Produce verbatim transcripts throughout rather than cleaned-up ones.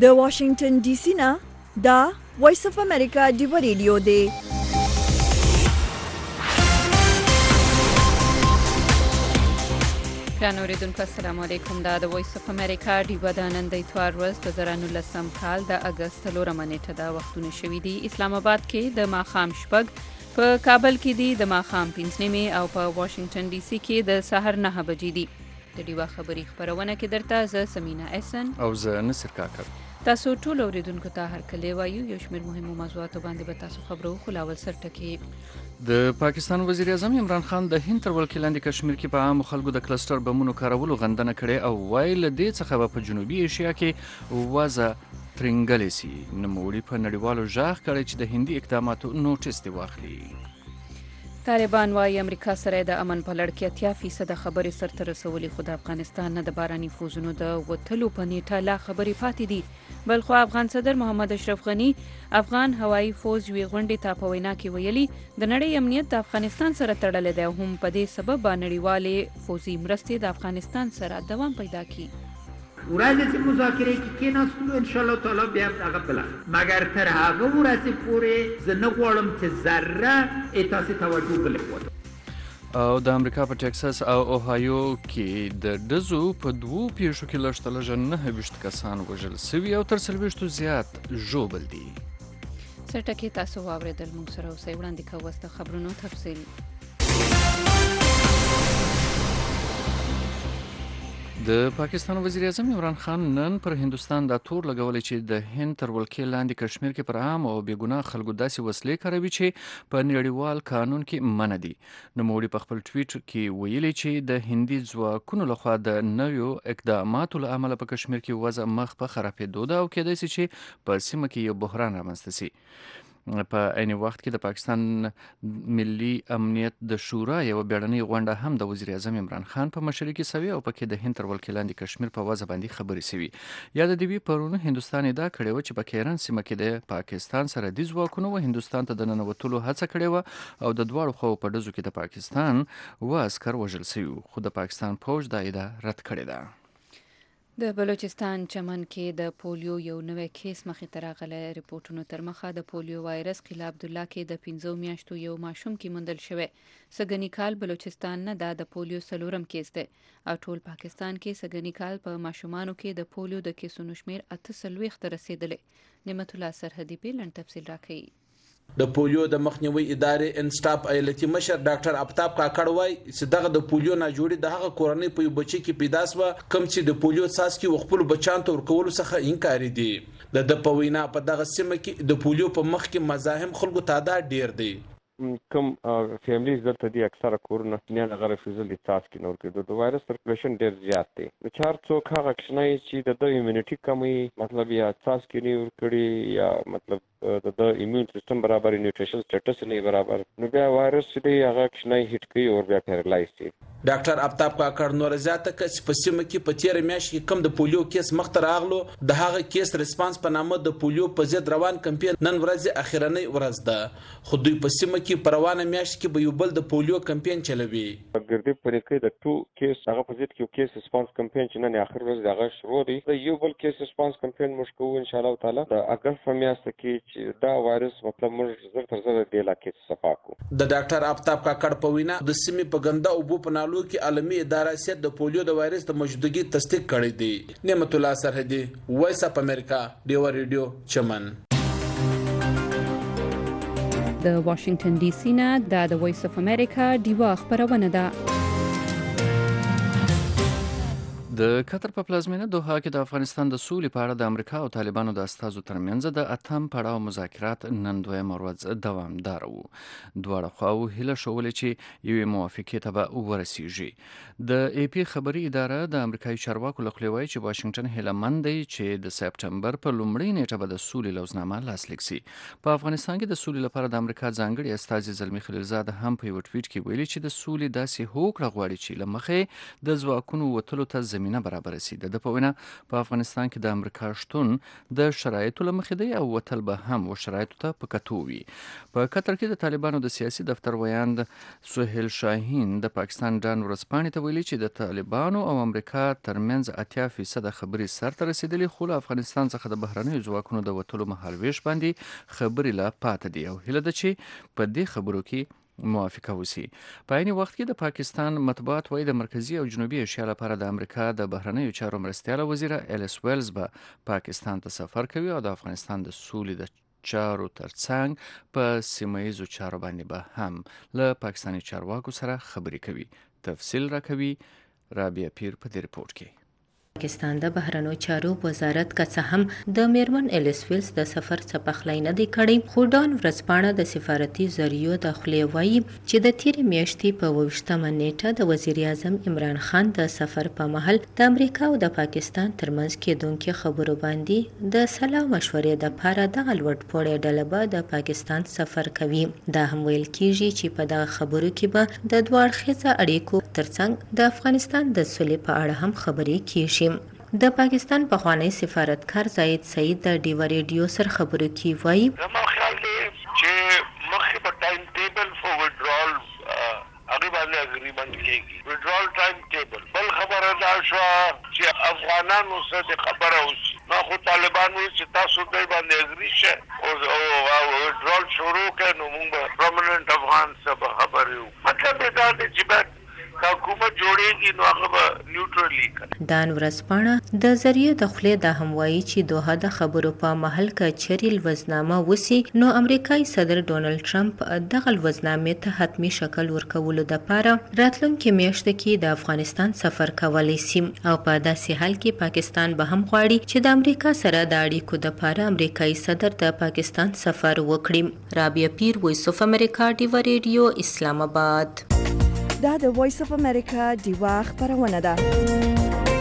د واشنگټن ډي سي نه دا وایس اف امریکا ډیو ریډیو دی. ګران اوریدونکو السلام علیکم. دا د وایس اف امریکا ډیو د نن د اتوار ورځ د زر نولسم کال د اگست څلورمه نیټه دا وختونه شوي دي. اسلام آباد کې د ماښام شپږ، په کابل کې دي د ماښام پنځه نیمې او په واشنگټن ډي سي کې د سحر نهه بجې دي. د ډیوه خبري خبرونه کې درته زه سمینا احسن او زه نصر کاکر. تاسو ټول اوریدونکو ته هرکلی وایو. یو شمېر مهمو موضوعاتو باندې به تاسو خبرو خو لاول سر ټکي. د پاکستان وزیر اعظم عمران خان د هند تر ولکې لاندې کشمیر کې په عامو خلکو د کلسټر بمونو کارولو غندنه کړې او وایي له دې څخه به په جنوبي ایشیا کې وضع ترنګلې سي. نوموړي په نړیوالو ژغ کړی چې د هندي اقداماتو نوټس دې واخلي. طالبان وايي امریکا سره د امن په لړ کې اتیا فیصد خبرې سرته رسولي، خو د افغانستان نه د باراني فوزونو د وتلو په نیټه لا خبرې پاتې دي. بلخو افغان صدر محمد اشرف غنی افغان هوایي فوز یوې غونډې ته په وینا کې ویلي د نړۍ امنیت د افغانستان سره تړلی دی او هم په دې سبب به نړیوالې فوزي مرستې د افغانستان سره دوام پیدا کړي. ورځې چې مذاکرې کې کېناستلو انشاءالله تعالی بیا هغه بله، مګر تر هغه ورځې پورې زه نه غواړم چې ذره تاسې توجه بلې وکړم. او د امریکا په ټکساس او اوهایو کې د ډزو په دوو پیښو کې لږ تر لږه نهه ویشت کسان وژل سوي او تر څلوېښتو زیات ژوبل دي. څه ټکي تاسو واورېدل، موږ سره اوسئ. وړاندې کوو اوس د خبرونو تفصیل. د پاکستان وزیر اعظم عمران خان نن پر هندوستان دا تور لګولی چې د هند تر ولکې لاندې کشمیر کې پر عام او بې ګناه خلکو داسې وسلې کاروي چې په نړیوال قانون کې منع دي. نوموړي په خپل ټویټ کې ویلي چې د هندي ځواکونو لخوا د نویو اقداماتو له امله په کشمیر کې وضع مخ په خرابېدو ده او کېدای شي چې په سیمه کې یو بحران رامنځته سي. په عین وخت کې د پاکستان ملي امنیت د شورا یوه بیړنۍ غونډه هم د وزیر اعظم عمران خان په مشرۍ کې سوې او پکې د هند تر ولکې لاندې کشمیر په وضع باندې خبرې سوي. یاده دې وي پرون هندوستان ادعا کړې وه چې په کیرن سیمه کې د پاکستان سرحدي ځواکونو و هندوستان ته د ننوتلو هڅه کړې وه او د دواړو خواو په ډزو کې د پاکستان اووه عسکر وژل سوي، خو د پاکستان پوځ دا ادعا رد کړې ده. د بلوچستان چمن کې د پولیو یو نوی کیس مخې ته راغلی. ریپورټونو تر مخه د پولیو وایرس قلعه عبدالله کې د پنځو میاشتو یو ماشوم کې موندل شوی. سږني کال بلوچستان نه دا د پولیو څلورم کیس دی او ټول پاکستان کې سږني کال په ماشومانو کې د پولیو د کیسونو شمیر اته څلوېښت ته رسېدلی. نعمت الله سرحدي په لنډ تفصیل راکوي. د پولیو د مخنیوي ادارې انسټاپ ایالتي مشر ډاکټر افتاب کاکړ وایي چې دغه د پولیو ناجوړي د هغه کورنۍ په یو بچي کې پیدا سوه کوم چې د پولیو څاڅکي خپلو بچیانو ته ورکولو څخه انکاري دي. د ده په وینا په دغه سیمه کې د پولیو په مخ کې مزاحم خلکو تعداد ډیر دی. کوم فیملیز دلته دي اکثره کورونه نه هغه رفیوزل دي څاڅکي نه ورکوي. د وایرس سرکولیشن ډیر زیات دی. د چار څوک هغه کښنی چې د د ایمونیټي کمی مطلب یا څاڅکي نه ورکړي یا مطلب د د ایمیون سیستم برابر نیوټریشن سټیټس نه برابر نو بیا وایرس دی هغه کښنی هیټ کوي او بیا پیرالایز شي. ډاکټر افتاب کاکړ نور زیاته کړه چې په سیمه کې په تیر میاشت کې کم د پولیو کیس مخ ته راغلو د هغه کیس ریسپانس په نامه د پولیو په ضد روان کمپاین نن ورځ اخیرنۍ ورځ ده، خو دوی په سیمه کې په روانه میاشت کې به یو بل د پولیو کمپاین چلوي. ګردې پرې کې د ټو کیس هغه په ضد کې کیس ریسپانس کمپاین چې نن اخر ورځ دغه شروع دی. د یو بل کیس ریسپانس کمپاین موږ کوو ان شاء الله تعالی د اگست په میاشت کې چې دا وایرس مطلب موږ زر تر زر د لا کیس صفا کو. د ډاکټر افتاب کاکړ په وینا د سیمې په ګنده او بو په نالو کې عالمي اداره سیټ د پولیو د وایرس د موجودګي تصدیق کړی دی. نعمت الله سرحدي، وایس اف امریکا، ډیو ریډیو چمن. د واشنگټن ډي سي نه دا د وایس اف امریکا ډیو خبرونه ده. د قطر په پلازمینه دوحه کې د افغانستان د سولې په اړه د امریکا او طالبانو د استازو ترمنځ د اتم پړاو مذاکرات نن دویمه ورځ دوامداره وو. دواړه خواوو هیله ښولې چې یوې موافقې ته به ورسیږي. د ای پی خبري اداره د امریکایي چارواکو له خولې وایي چې واشنګټن هیله مند دی چې د سپټمبر په لومړۍ نیټه به د سولې لوزنامه لاسلیک سي. په افغانستان کې د سولې لپاره د امریکا ځانګړي استازي زلمي خلیلزاد هم په یو ټویټ کې ویلي چې د سولې داسې هوکړه غواړي چې له مخې د ځواکونو وتلو ته زمینه زمینه برابر سي. د په وینا په افغانستان کې د امریکا شتون د شرایطو له مخې دی او وتل به هم و شرایطو ته په کتو وي. په قطر کې د طالبانو د سیاسي دفتر ویاند سهیل شاهین د پاکستان ډان ورځپاڼې ته ویلي چې د طالبانو او امریکا ترمنځ اتیا فیصد خبرې سرته رسیدلي، خو له افغانستان څخه د بهرنیو ځواکونو د وتلو مهالویش باندې خبرې لا پاتې دي او هیله ده چې په دې خبرو کې موافقه وسی. په عین وخت کې د پاکستان مطبوعات وایي د مرکزی او جنوبي ایشیا لپاره د امریکا د بهرنیو چارو مرستیاله وزیره الیس ویلز به پاکستان ته سفر کوي او د افغانستان د سولې د چارو ترڅنګ په سیمه ییزو چارو باندې به هم له پاکستاني چارواکو سره خبرې کوي. تفصیل راکوي رابعه پیر په دې رپورت کې. پاکستان د بهرنیو چارو وزارت که څه هم د میرمن الیس ویلز د سفر څخه پخلی نه دی کړی، خو ډان ورځپاڼه د سفارتي ذریعو د خولې وایي چې د تیرې میاشتې په اوویشتمه نیټه د وزیر اعظم عمران خان د سفر په مهال د امریکا او د پاکستان ترمنځ کېدونکې خبرو باندې د سلا مشورې دپاره دغه لوړپوړې ډله به د پاکستان سفر کوي. دا هم ویل کیږي چې په دغه خبرو کې به د دوه اړخیزه اړیکو ترڅنګ د افغانستان د سولې په اړه هم خبرې کیږي. د پاکستان پخوانی سفارتکار زاید سعید د ډیو ریډیو سره خبرو کې وایي زما خیال دی چې مخکې په ټایم ټیبل فور وډرال هغه باندې اګریمنت کېږي. وډرال ټایم ټیبل بل خبره دا شو چې افغانانو سره خبره وشي، نو خو طالبان وایي چې تاسو دوی باندې اګری شه او وډرال شروع کړي نو موږ پرمننت افغان سره خبرې وکړو. مطلب دا دی چې حکومت جوړیږي نو هغه نیوټرلی کوي. دان ورځپاڼه د ذریعه د خولې دا هم وایي چې دوحه د خبرو په محل کې چریل وزنامه وسی نو امریکایي صدر ډونالد ټرمپ دغه وزنامې ته حتمی شکل ورکولو لپاره راتلونکي میاشت کې د افغانستان سفر کولی شي او په داسې حال کې پاکستان به هم غواړي چې د امریکا سره د اړیکو لپاره امریکایي صدر د پاکستان سفر وکړي. رابعه پیر، وایس اف امریکا، ډیو ریډیو، اسلام آباد. دا د وایس اف امریکا ډیوا خبرونه ده.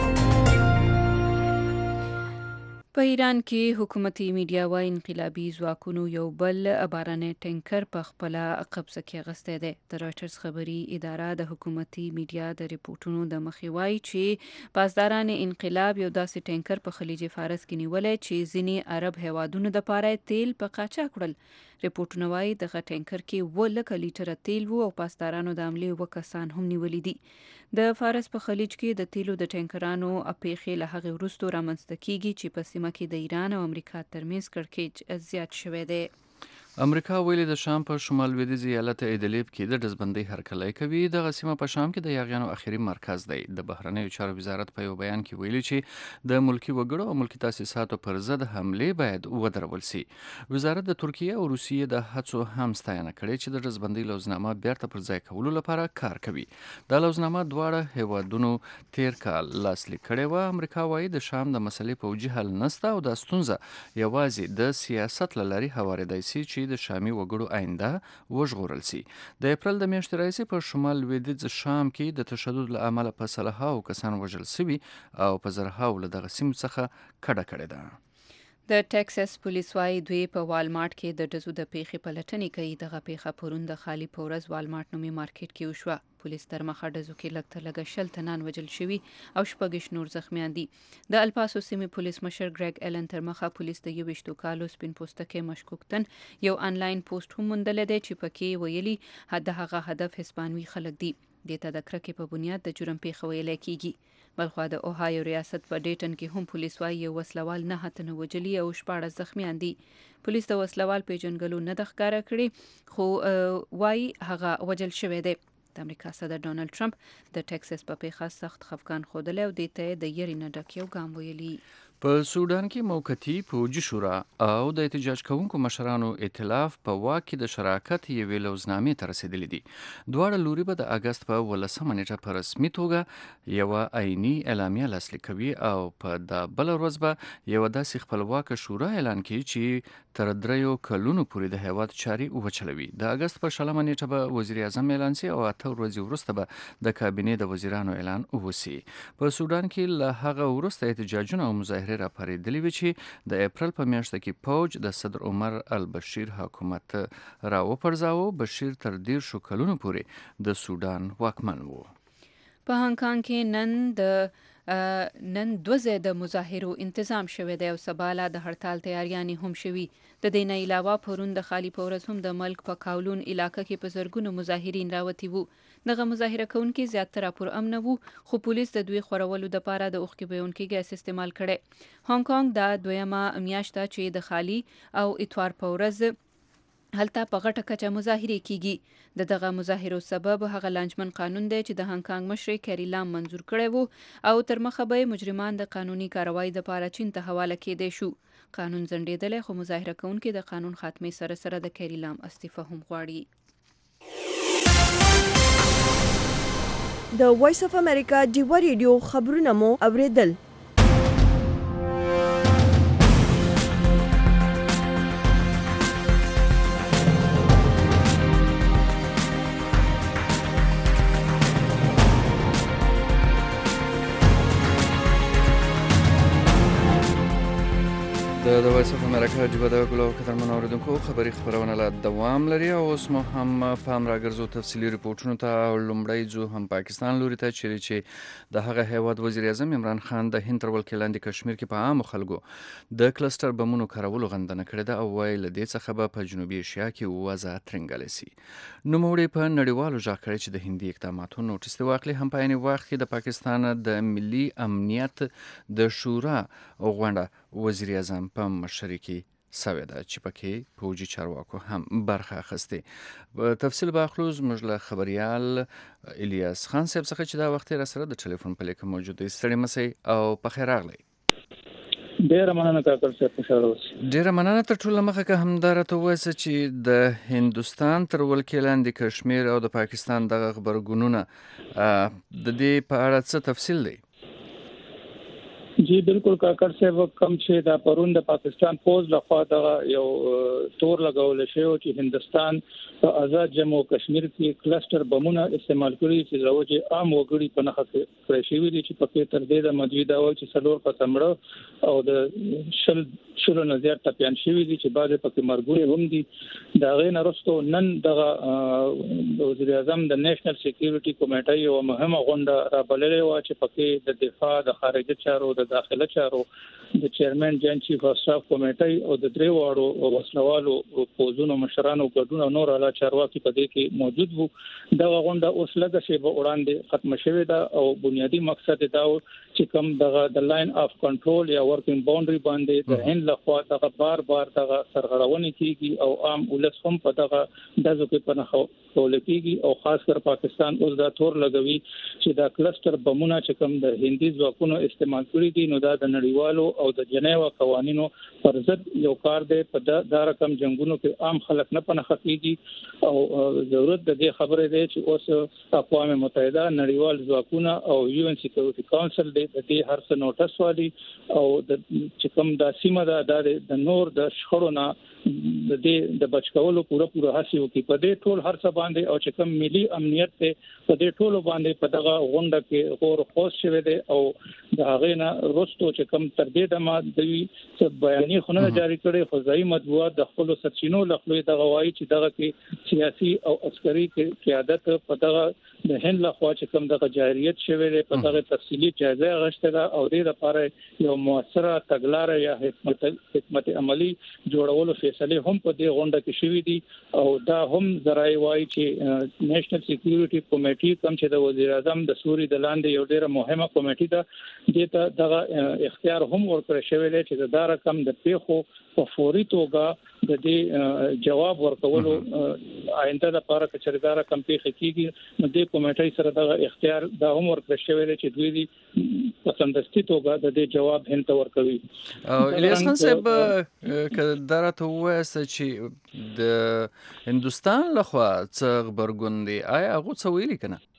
په ایران کې حکومتي میډیا وايي انقلابي ځواکونو یو بل باراني ټینکر په خپل قبضه کې اخیستی دی. د راټرز خبري اداره د حکومتي میډیا د ریپورتونو د مخې وايي چې پاسداران انقلاب یو داسې ټینکر په خلیج فارس کې نیولای چې ځینې عرب هیوادونو د پاره تیل په قاچاق کړل. ریپورتونه وايي دغه ټینکر کې اووه لکه لیټره تیل وو او پاسدارانو د حملې اووه کسان هم نیولي دي. د فارس په خلیج کې د تیلو د ټینکرانو اپیخي له هغې وروسته رامنځته کیږي چې په سیمه کې د ایران او امریکا ترمنځ کړکېچ زیات شوی دی. امریکا ویلي د شام په شمال لویدیځ ایالت ایدلیب کې د ډزبندۍ هرکلی کوي. دغه سیمه په شام کې د یاغیانو اخري مرکز دی. د بهرنیو چارو وزارت په یو بیان کې ویلي چې د ملکی وګړو او ملکی تاسیساتو پر ضد حملې باید ودرول سي. وزارت د ترکیه او روسیې د هڅو هم ستاینه کړې چې د ډزبندۍ لوزنامه بیرته پر ځای کولو لپاره کار کوي. دا لوزنامه دواړه هیوادونو تیر کال لاسلیک کړې وه. امریکا وایي د شام د مسلې پوجي حل نسته او دا ستونزه یوازې د سیاست له لارې هوارېدای سي چې د شامي وګړو آینده وژغورل سي. د اپریل د میاشتې راهیسې په شمال لویدیځ شام کې د تشدد له امله په سلهاوو کسان وژل سوي او په زرهاوو له دغه سیمو څخه کډه کړې ده. د ټکساس پولیس وايي دوی په والمارټ کې د ډزو د پیښې پلټنې کوي. دغه پیښه پرون د خالي په ورځ والمارټ نومي مارکیټ کې وشوه. پولیس تر مخه ډزو کې لږ تر لږه شل تنان وژل شوي او شپږ نور زخمیان دي. د الپاسو سیمې پولیس مشر ګریګ ایلن تر مخه پولیس د یوویشتو کالو سپین پوستکي مشکوک تن یو آنلاین پوسټ هم موندلی دی چې پکې ویلي د هغه هدف هسپانوي خلک دي. دې ته د کرکې په بنیاد د جرم پیښه ویلی کیږي. بلخوا د اوهایو ریاست په ډیټن کې هم پولیس وايي یو وسلوال نه تنه وژلي او شپاړس زخمیان دي. پولیس د وسلوال پیژنګلو نه د ښکاره کړي خو وايي هغه وژل شوی دی. د امریکا صدر ډونالد ټرمپ د ټکساس په پیښه سخت خفګان ښودلی او دې ته د یرې نه ډک یو ګام ویلي. په سودان کې موقتي پوجي شورا او د احتجاج کوونکو مشرانو ائتلاف په واک کې د شراکت یوې لوزنامې ته رسېدلي دي. دواړه لوري به د اګست په ولسمه نیټه په رسمي توګه یوه عیني اعلامیه لاسلیک کوي او په دا بله ورځ به یوه داسې خپلواکه شورا اعلان کوي چې تر دریو کلونو پورې د هیواد چارې وچلوي. د اګست په شلمه نیټه به وزیر اعظم اعلان سي او اته ورځې وروسته به د کابینې د وزیرانو اعلان وسي. په سودان کې له هغه وروسته احتجاجونه او مظاهرې راپارېدلې وې چې د اپریل په میاشت کې پوج د صدر عمر البشیر حکومت راوپرځاوه. بشیر تر دېرشو کلونو پورې د سودان واکمن و. په هانګ کانګ کې نن د نن دوه ځای د مظاهرو انتظام شوی دی او سباله د هړتال تیاریانې هم شوي. د دې نه علاوه پرون د خالی په ورځ هم د ملک په کاولون علاقه کې په زرګونو مظاهرین راوتي وو. دغه مظاهره کوونکي زیاتره پر امن وو، خو پولیس د دوی خورولو دپاره د اوښکې بهونکي ګیس استعمال کړی. هانګ کانګ دا دویمه میاشت ده چې د خالی او اتوار په ورځ هلته په غټه کچه مظاهرې کیږي. د دغه مظاهرو سبب هغه لانجمن قانون دی چې د هانګ کانګ مشر کیری لام منظور کړی وو او تر مخه به مجرمان د قانوني کاروایی دپاره چین ته حواله کېدی شو. قانون ځنډېدلی خو مظاهره کوونکي د قانون خاتمې سره سره د کیری لام استعفا هم غواړي. د وایس اف امریکا ډیوا ریډیو خبرونه مو اوریدل. د وایس اف امریکا ډیوا د ګلو قدرمن اوریدونکو خبري خبرونه لا دوام لري او اوس مو هم پام راګرځو تفصیلي ریپورتونو ته. لومړی ځو هم پاکستان لوري ته چیرې چې د هغه هیواد وزیر اعظم عمران خان د هند تر ولکې لاندې کشمیر کې په عامو خلکو د کلسټر بمونو کارولو غندنه کړې ده او وایي له دې څخه به په جنوبي ایشیا کې وضع ترنګلې سي. نوموړي په نړیوالو ژغ کړی چې د هندي اقداماتو نوټیس د واخلي. هم په عین وخت کې د پاکستان د ملي امنیت د شورا غونډه وزیر اعظم په مشرۍ کې سوې ده چې پکې پوجي چارواکو هم برخه اخیستې. تفصیل به اخلو زموږ له خبریال الیاس خان صاحب څخه چې دا وخت را سره د ټلیفون په لیکه موجود دی. ستړي مسئ او په خیر راغلی. ډیره مننه کاکړ صاحب، خوشاله اوسئ. ډیره مننه. تر ټوله مخه که همدا راته ووایسه چې د هندوستان تر ولکې لاندې کشمیر او د پاکستان دغه غبرګونونه د دې په اړه څه تفصیل دی؟ جی بالکل کاکړ صاحب، کم چې دا پرون د پاکستان پوز لخوا دغه یو تور لګول شوی چې هندستان په آزاد جمهور کشمیر کې کلسټر بمونه استعمال کړي چې راوځي عام وګړي په نخښه کړی شوی دي چې پکې تر دې د مجوید او چې څلور پسمړه او د شل شلو نه زیات ټپیان شوی دي چې بعضې پکې مرګوري هم دي. د هغې نه وروسته نن دغه وزیر اعظم د نیشنل سکیورټي کمیټې یوه مهمه غونډه رابللې وه چې پکې د دفاع، د خارجه چارو، د داخله چارو، د چیرمن جاینټ چیف اف سټاف کمیټې او د درې واړو وسلوالو پوزونو مشرانو ګډون او نور اعلی چارواکي په دې کې موجود وو. دغه غونډه اوس لږه شیبه وړاندې ختمه شوې ده او بنیادی مقصد دا و چې کوم دغه د لاین اف کنټرول یا ورکینګ باونډري باندې د هند لخوا دغه بار بار دغه سرغړونې کیږي او عام ولس هم په دغه دزو کې پنهو کول کیږي او خاص کر پاکستان اوس دا تور لګوي چې دا کلسټر بمونه چې کوم د هندي ځواکونو استعمال کړي دي نو دا د نړیوالو او د جنیوا قوانینو پر ضد یو کار دی. په دا رقم جنگونو کې عام خلک نه پنه خېږي او ضرورت د دې خبره دی چې اوس اقوام متحده، نړیوال ځواکونه او یو ان سکیورټي کونسل د دې هر څه نوټس والی او د چې کوم د سیمه د نور د شخړو نه د دې د بچکولو پوره پوره هڅه وکړي. په دې ټول هر څه باندې او چې کوم ملي امنیت ته په دې ټول باندې په دغه غونډه کې غور خوښ شوه دي او د هغه نه وروسته چې کوم تر دې د ما دوی څه بیانیه خونه جاری کړي خو ځای مطبوعات د خپل سرچینو لخوا د غوايي چې دغه کې سیاسي او عسکري قیادت په دغه د هند لخوا چې کوم دغه جاریت شوه دی په دغه تفصیلی جایزه غشته او د لپاره یو موثره تګلارې یا حکمت حکمت عملی جوړولو فیصله هم په دې غونډه کې شوې دي او دا هم ذرای وایي چې نیشنل سکیورټي کمیټې کوم چې د وزیر اعظم د سوري د لاندې یو ډیره مهمه کمیټې ده دې ته دغه اختیار هم ورکړی شوی دی چې دا رقم د پیښو په فوري توګه د دې جواب ورکولو آینده لپاره چې دا رقم پیښ کیږي نو د کمیټې سره دغه اختیار دا هم ورکړی شوی دی چې دوی دې په سمدستي توګه د دې جواب هند ته ورکوي. الیاس خان صاحب که دا راته ووایاست چې د هندوستان لخوا څه غبرګون دی، آیا هغه څه ویلي که نه؟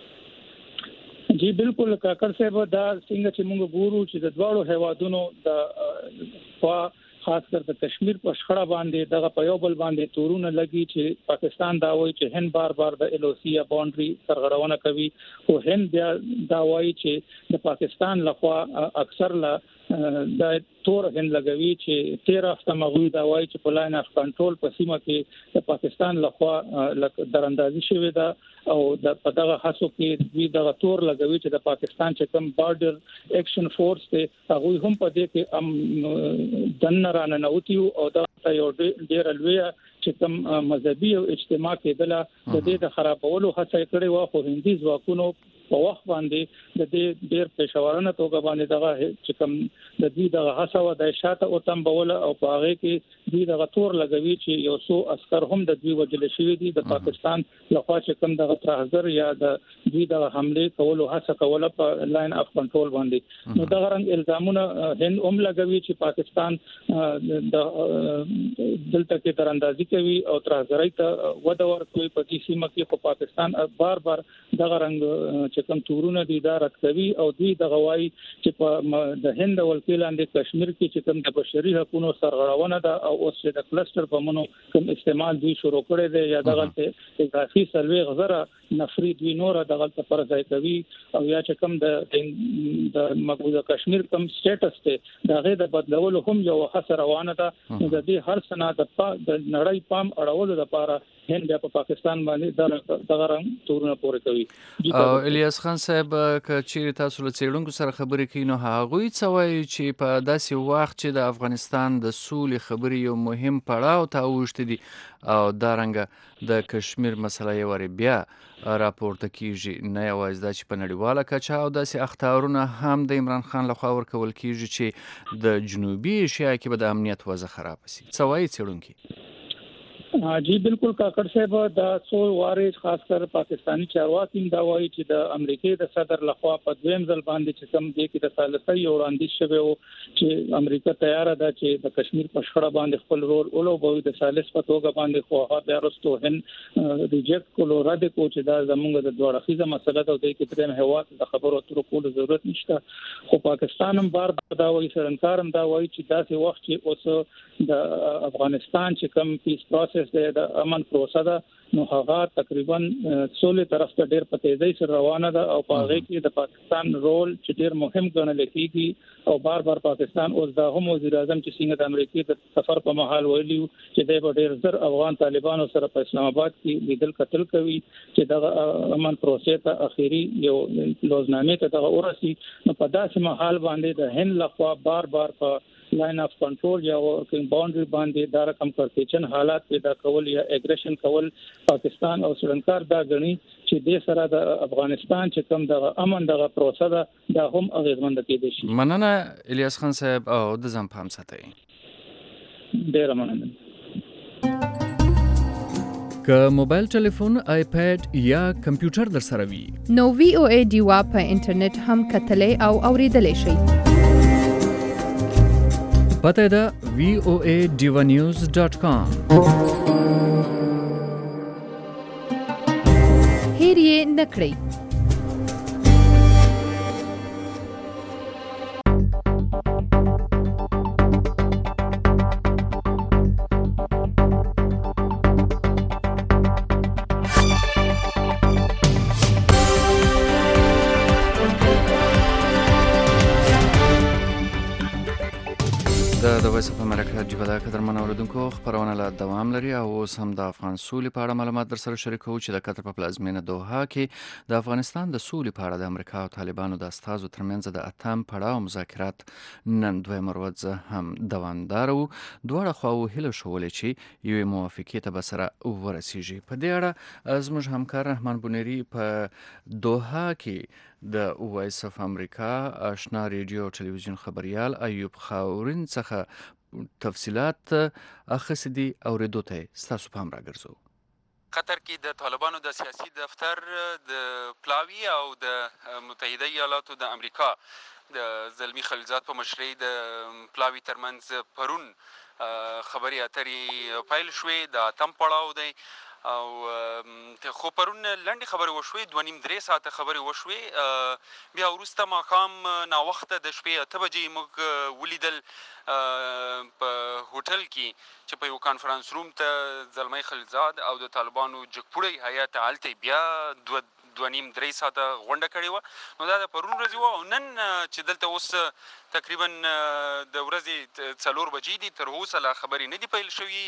جی بالکل کاکړ صاحب، دا څنګه چې موږ ګورو چې د دواړو هیوادونو د خوا خاص کر د کشمیر په شخړه باندې دغه په یو بل باندې تورونه لګي چې پاکستان دا وایي چې هند بار بار د ال او سی یا باونډري سرغړونه کوي او هند بیا دا وایي چې د پاکستان لخوا اکثر لا د تور هند لګوي چې تیر هفته مغوی دا وایي چې په لاین اف کنټرول په سیمه کې د پاکستان لخوا دراندازي شوې ده او د په دغه حساب کې دوی دغه تور لګوي چې د پاکستان چې کوم بارډر اکشن فورس ته هغه هم په دې کې ام دنرانه نوتیو او دا یو ډیر لوی چې کوم مذهبي او اجتماع کېدله د دې د خرابولو هڅه کړې و خو هندي ځواکونو په وخت باندې د دې ډیر پېښورانه توګه باندې دغه چې کوم د دې دغه هڅه و د شاته او تم بوله او په هغه کې دوی دغه تور لګوي چې یو څو عسكر هم د دوی وجل شوی دي د پاکستان لخوا چې کوم دغه ترهګر یا د دوی دغه حمله کولو هڅه کوله په لاین اف کنټرول باندې نو دغه رنګ الزامونه هند هم لګوي چې پاکستان د دلته کې تراندازي کوي او ترهګرۍ ته وده ورکوي په دې سیمه کې خو پاکستان بار بار دغه رنګ چې کوم تورونه دي دا رد کوي او دوی د غوايي چې په د هند ولکې لاندې کشمیر کې چې کوم د بشري حقوقو سرغړونه ده او اوس چې د کلستر په منو کوم استعمال دوی شروع کړی دی یا دغه ته اضافي سلوي غزره نفري دوی نور دغه ته پر ځای کوي او یا چې کوم د د مقبوضه کشمیر کوم سټیټس ته دغه د بدلولو هم یو هڅه روانه ده د دې هر سنا د نړۍ پام اړولو لپاره هند په پاکستان باندې دغه رنګ تورونه پورې کوي. او الیاس خان صاحب که چیرې تاسو له څېړونکو سره خبرې کوي نو هغوی څه وایي چې په داسې وخت چې د افغانستان د سولې خبرې یو مهم پړاو ته اوښتې دي او دارنګه د کشمیر مسله یې وارې بیا راپورته کیږي نه یوازې دا چې په نړیواله کچه او داسې اخطارونه هم د عمران خان لخوا ورکول کیږي چې د جنوبي ایشیا کې به د امنیت وضع خراب شي. څه وایي څېړونکي؟ جی بالکل کاکړ صاحب دا څو واره خاص کر پاکستانی چارواکي دا وایي چې د امریکای د صدر لخوا په دویم ځل باندې چې کوم دی کې د ثالثي وړاندیز شوی او چې امریکا تیار ده چې د کشمیر په شخړه باندې خپل رول اولوبوي د ثالث په توګه باندې خو هغه بیا رستو هن ریجیکټ کولو رد کو چې دا زموږ د دوه اړخیزه مسله ده او د کې ترې هوا د خبرو تر کولو ضرورت نشته خو پاکستان هم بار بار دا وایي سرنکار هم دا وایي چې داسې وخت چې اوس د افغانستان چې کوم پیس پروسس د امن پروسه ده نو هغه تقریبا څولې طرف ته ډېر په تیزی سره روانه ده او په هغه کې د پاکستان رول چې ډېر مهم ګڼل کېږي او بار بار پاکستان اوس دا هم وزیر اعظم چې څنګه د امریکای د سفر په مهال ویلي چې د ډېر زر افغان طالبانو سره په اسلام آباد کې لیدل قتل کوي چې د امن پروسه ته اخیری یو لوزنامه ته د اورسي نو په داسې مهال باندې د هند لخوا بار بار په لاین اف کنټرول یا ورکینګ باونډري باندې دا رقم کړکېچن حالات پیدا کول یا اګریشن کول پاکستان او سرنکار دا غني چې د سره د افغانستان چې کوم د امن دغه پروسه ده دا هم اغیزمند کېدي شي. مننه الیاس خان صاحب او د ځم پام ساتئ. ډیر مننه. که موبایل ټلیفون، آیپاد یا کمپیوټر در سره وي نو وی او ای ډیوا په انټرنیټ هم کتلی او اوریدلی شئ. پته ده وی او ای ډیوا نیوز ډاٹ کام. هیر یې نه کړئ. د وایس اف امریکا جبه ده قدرمن اوریدونکو خبرونه لا دوام لري او اوس هم د افغان سولې په اړه معلومات در سره شریکوو چې د قطر په پلازمینه دوحه کې د افغانستان د سولې په اړه د امریکا او طالبانو د استازو ترمنځ د اتم پړاو مذاکرات نن دویمه ورځ هم دوامداره وو. دواړه خواوو هیله ښولې چې یوې موافقې ته به سره ورسیږي. په دې اړه زموږ همکار رحمان بونیری په دوحه کې د وایس اف امریکا آشنا ریډیو او ټلویزیون خبریال ایوب خاورین څخه تفصیلات اخیستي دي اورېدو ته ستاسو پام راګرځو. قطر کې د طالبانو د سیاسي دفتر د پلاوي او د متحده ایالاتو د امریکا د زلمی خلیلزاد په مشرۍ د پلاوي ترمنځ پرون خبرې اترې پیل شوې. د اتم پړاو دی او خو پرون لنډې خبرې وشوې، دوه نیم درې ساعته خبرې وشوې. بیا وروسته ماښام ناوخته د شپې اته بجې موږ ولیدل په هوټل کې چې په یو کانفرانس روم ته زلمی خلیلزاد او د طالبانو جګپوړی هیات هلته بیا دوه دوه نیم درې ساعته غونډه کړې وه. نو دا د پرون ورځې وه او نن چې دلته اوس تقریبا د ورځې څلور بجې دي، تر اوسه لا خبرې نه دي پیل شوي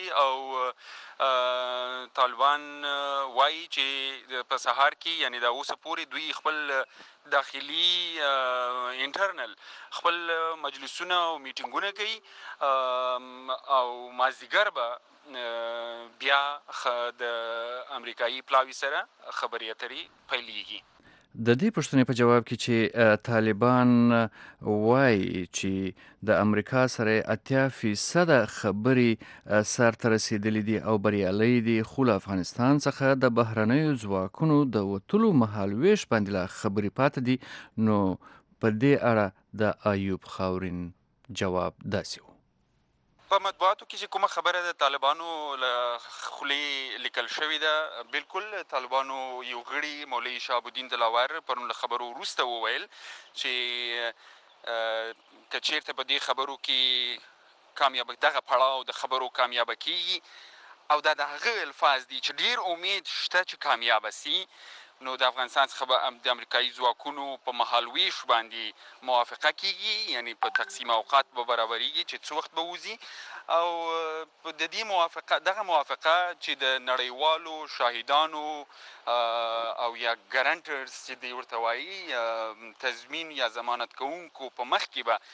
او طالبان وایي چې په سهار کې یعنی دا اوسه پورې دوی خپل داخلي انټرنل خپل مجلسونه او میټینګونه کوي او مازدیګر به بیا د امریکایي پلاوي سره خبرې اترې پیلېږي. د دې پوښتنې په جواب کې چې طالبان وایي چې د امریکا سره اتیا فیصده خبرې سر ته رسېدلې دي او بریالۍ دي، خو له افغانستان څخه د بهرنیو ځواکونو د وتلو مهال ویش باندې لا خبرې پاتې دي. نو په دې اړه د ایوب خاورین جواب داسې و. په مطبوعاتو کې چې کومه خبره د طالبانو له خولې لیکل شوې ده، بالکل طالبانو یو غړي مولوي شهاب الدین دلاور پرون له خبرو وروسته وویل چې که چیرته په دې خبرو کې کامیاب دغه پړاو د خبرو کامیابه کیږي او دا د هغه الفاظ دي چې ډیر امید شته چې کامیابه سي، نو د افغانستان څخه به د امریکایي ځواکونو په مهال ویش باندې موافقه کیږي، یعنی په تقسیم اوقات به برابریږي چې څه وخت به وځي او د دې موافقه دغه موافقه چې د نړیوالو شاهدانو او یا ګارانټرز چې دوی ورته وایي تضمین یا ضمانت کوونکو په مخ کې به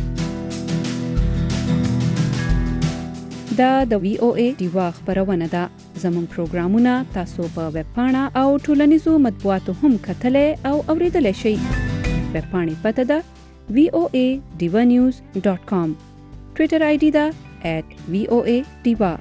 دا د وی او ای ډیوا خبرونه ده. زموږ پروګرامونه تاسو په ویب پاڼه او ټولنیزو مطبوعاتو هم کتلی او اوریدلی شئ. ویب پاڼې پته ده وی او ای ډیوا نیوز ډاټ کام، ټویټر آی ډي ده ایٹ وی او ای ډیوا.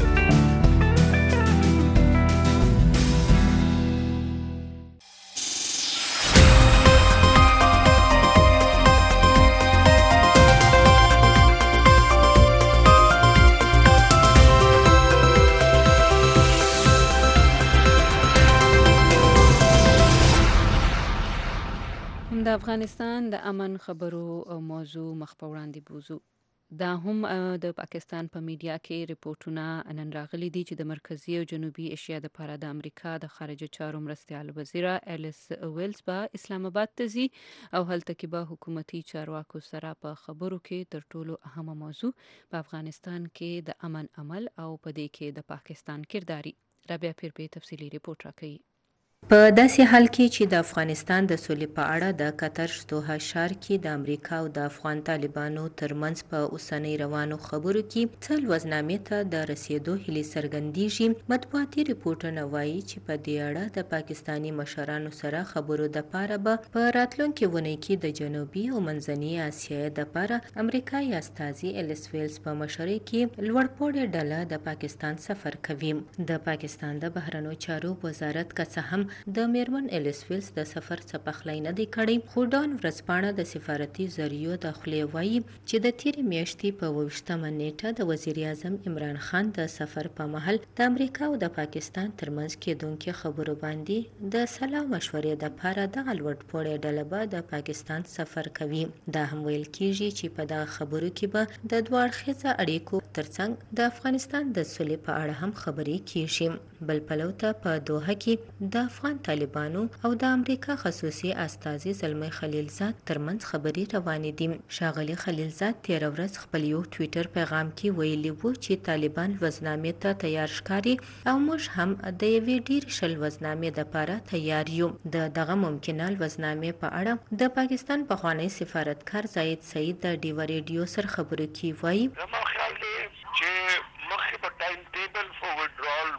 د افغانستان د امن خبرو موضوع مخ په وړاندې بوزو. دا هم د پاکستان په میډیا کې ریپورتونه نن راغلي دي چې د مرکزي او جنوبي ایشیا د لپاره د امریکا د خارجه چارو مرستیال وزیره الیس ویلز به اسلام آباد ته ځي او هلته کې به حکومتي چارواکو سره په خبرو کې تر ټولو اهمه موضوع په افغانستان کې د امن عمل او په دې کې د پاکستان کرداري. رابعه پیرپی تفصیلی ریپورت راکوي. په داسې حال کې چې د افغانستان د سولې په اړه د قطر دوحه ښار کې د امریکا او د افغان طالبانو ترمنځ په اوسنۍ روانو خبرو کې څه لوزنامې ته د رسیدو هیلې څرګندېږي. مطبوعاتي ریپورټونه وایي چې په دې اړه د پاکستاني مشرانو سره خبرو دپاره به په راتلونکې اونۍ کې د جنوبي او منځنۍ اسیا دپاره امریکایي استازي الیس ویلز په مشرۍ کې لوړپوړې ډله د پاکستان سفر کوي. د پاکستان د بهرنیو چارو وزارت که څه هم د میرمن الیس ویلز د سفر څخه پخلی نه دی کړی، خو ډان ورځپاڼه د سفارتي ذریعو د خولې وایي چې د تیرې میاشتې په اوویشتمه نیټه د وزیر اعظم عمران خان د سفر په مهال د امریکا او د پاکستان ترمنځ کېدونکې خبرو باندې د سلا مشورې دپاره دغه لوړپوړې ډله به د پاکستان سفر کوي. دا هم ویل کېږي چې په دغه خبرو کې به د دوه اړخیزه اړیکو ترڅنګ د افغانستان د سولې په اړه هم خبرې کېږي. بل پلو ته په دوحه کې د افغان طالبانو او د امریکا خصوصي استازي زلمی خلیلزاد ترمنځ خبرې روانې دي. ښاغلي خلیلزاد تېره ورځ خپل یو ټویټر پیغام کې ویلي وو چې طالبان لوزنامې ته تیار ښکاري او موږ هم د یوې ډېرې ښه لوزنامې دپاره تیار یو. د دغه ممکنه لوزنامې په اړه د پاکستان پخوانی سفارتکار زاهد سعید د ډیوه ریډیو سره خبرو کې وایي زما خیال دی چې مخکې په ټایم ټیبل فور وډرال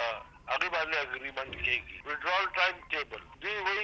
هغه باندې اګریمنت کېږي. وډرال ټایم ټیبل دوی وایي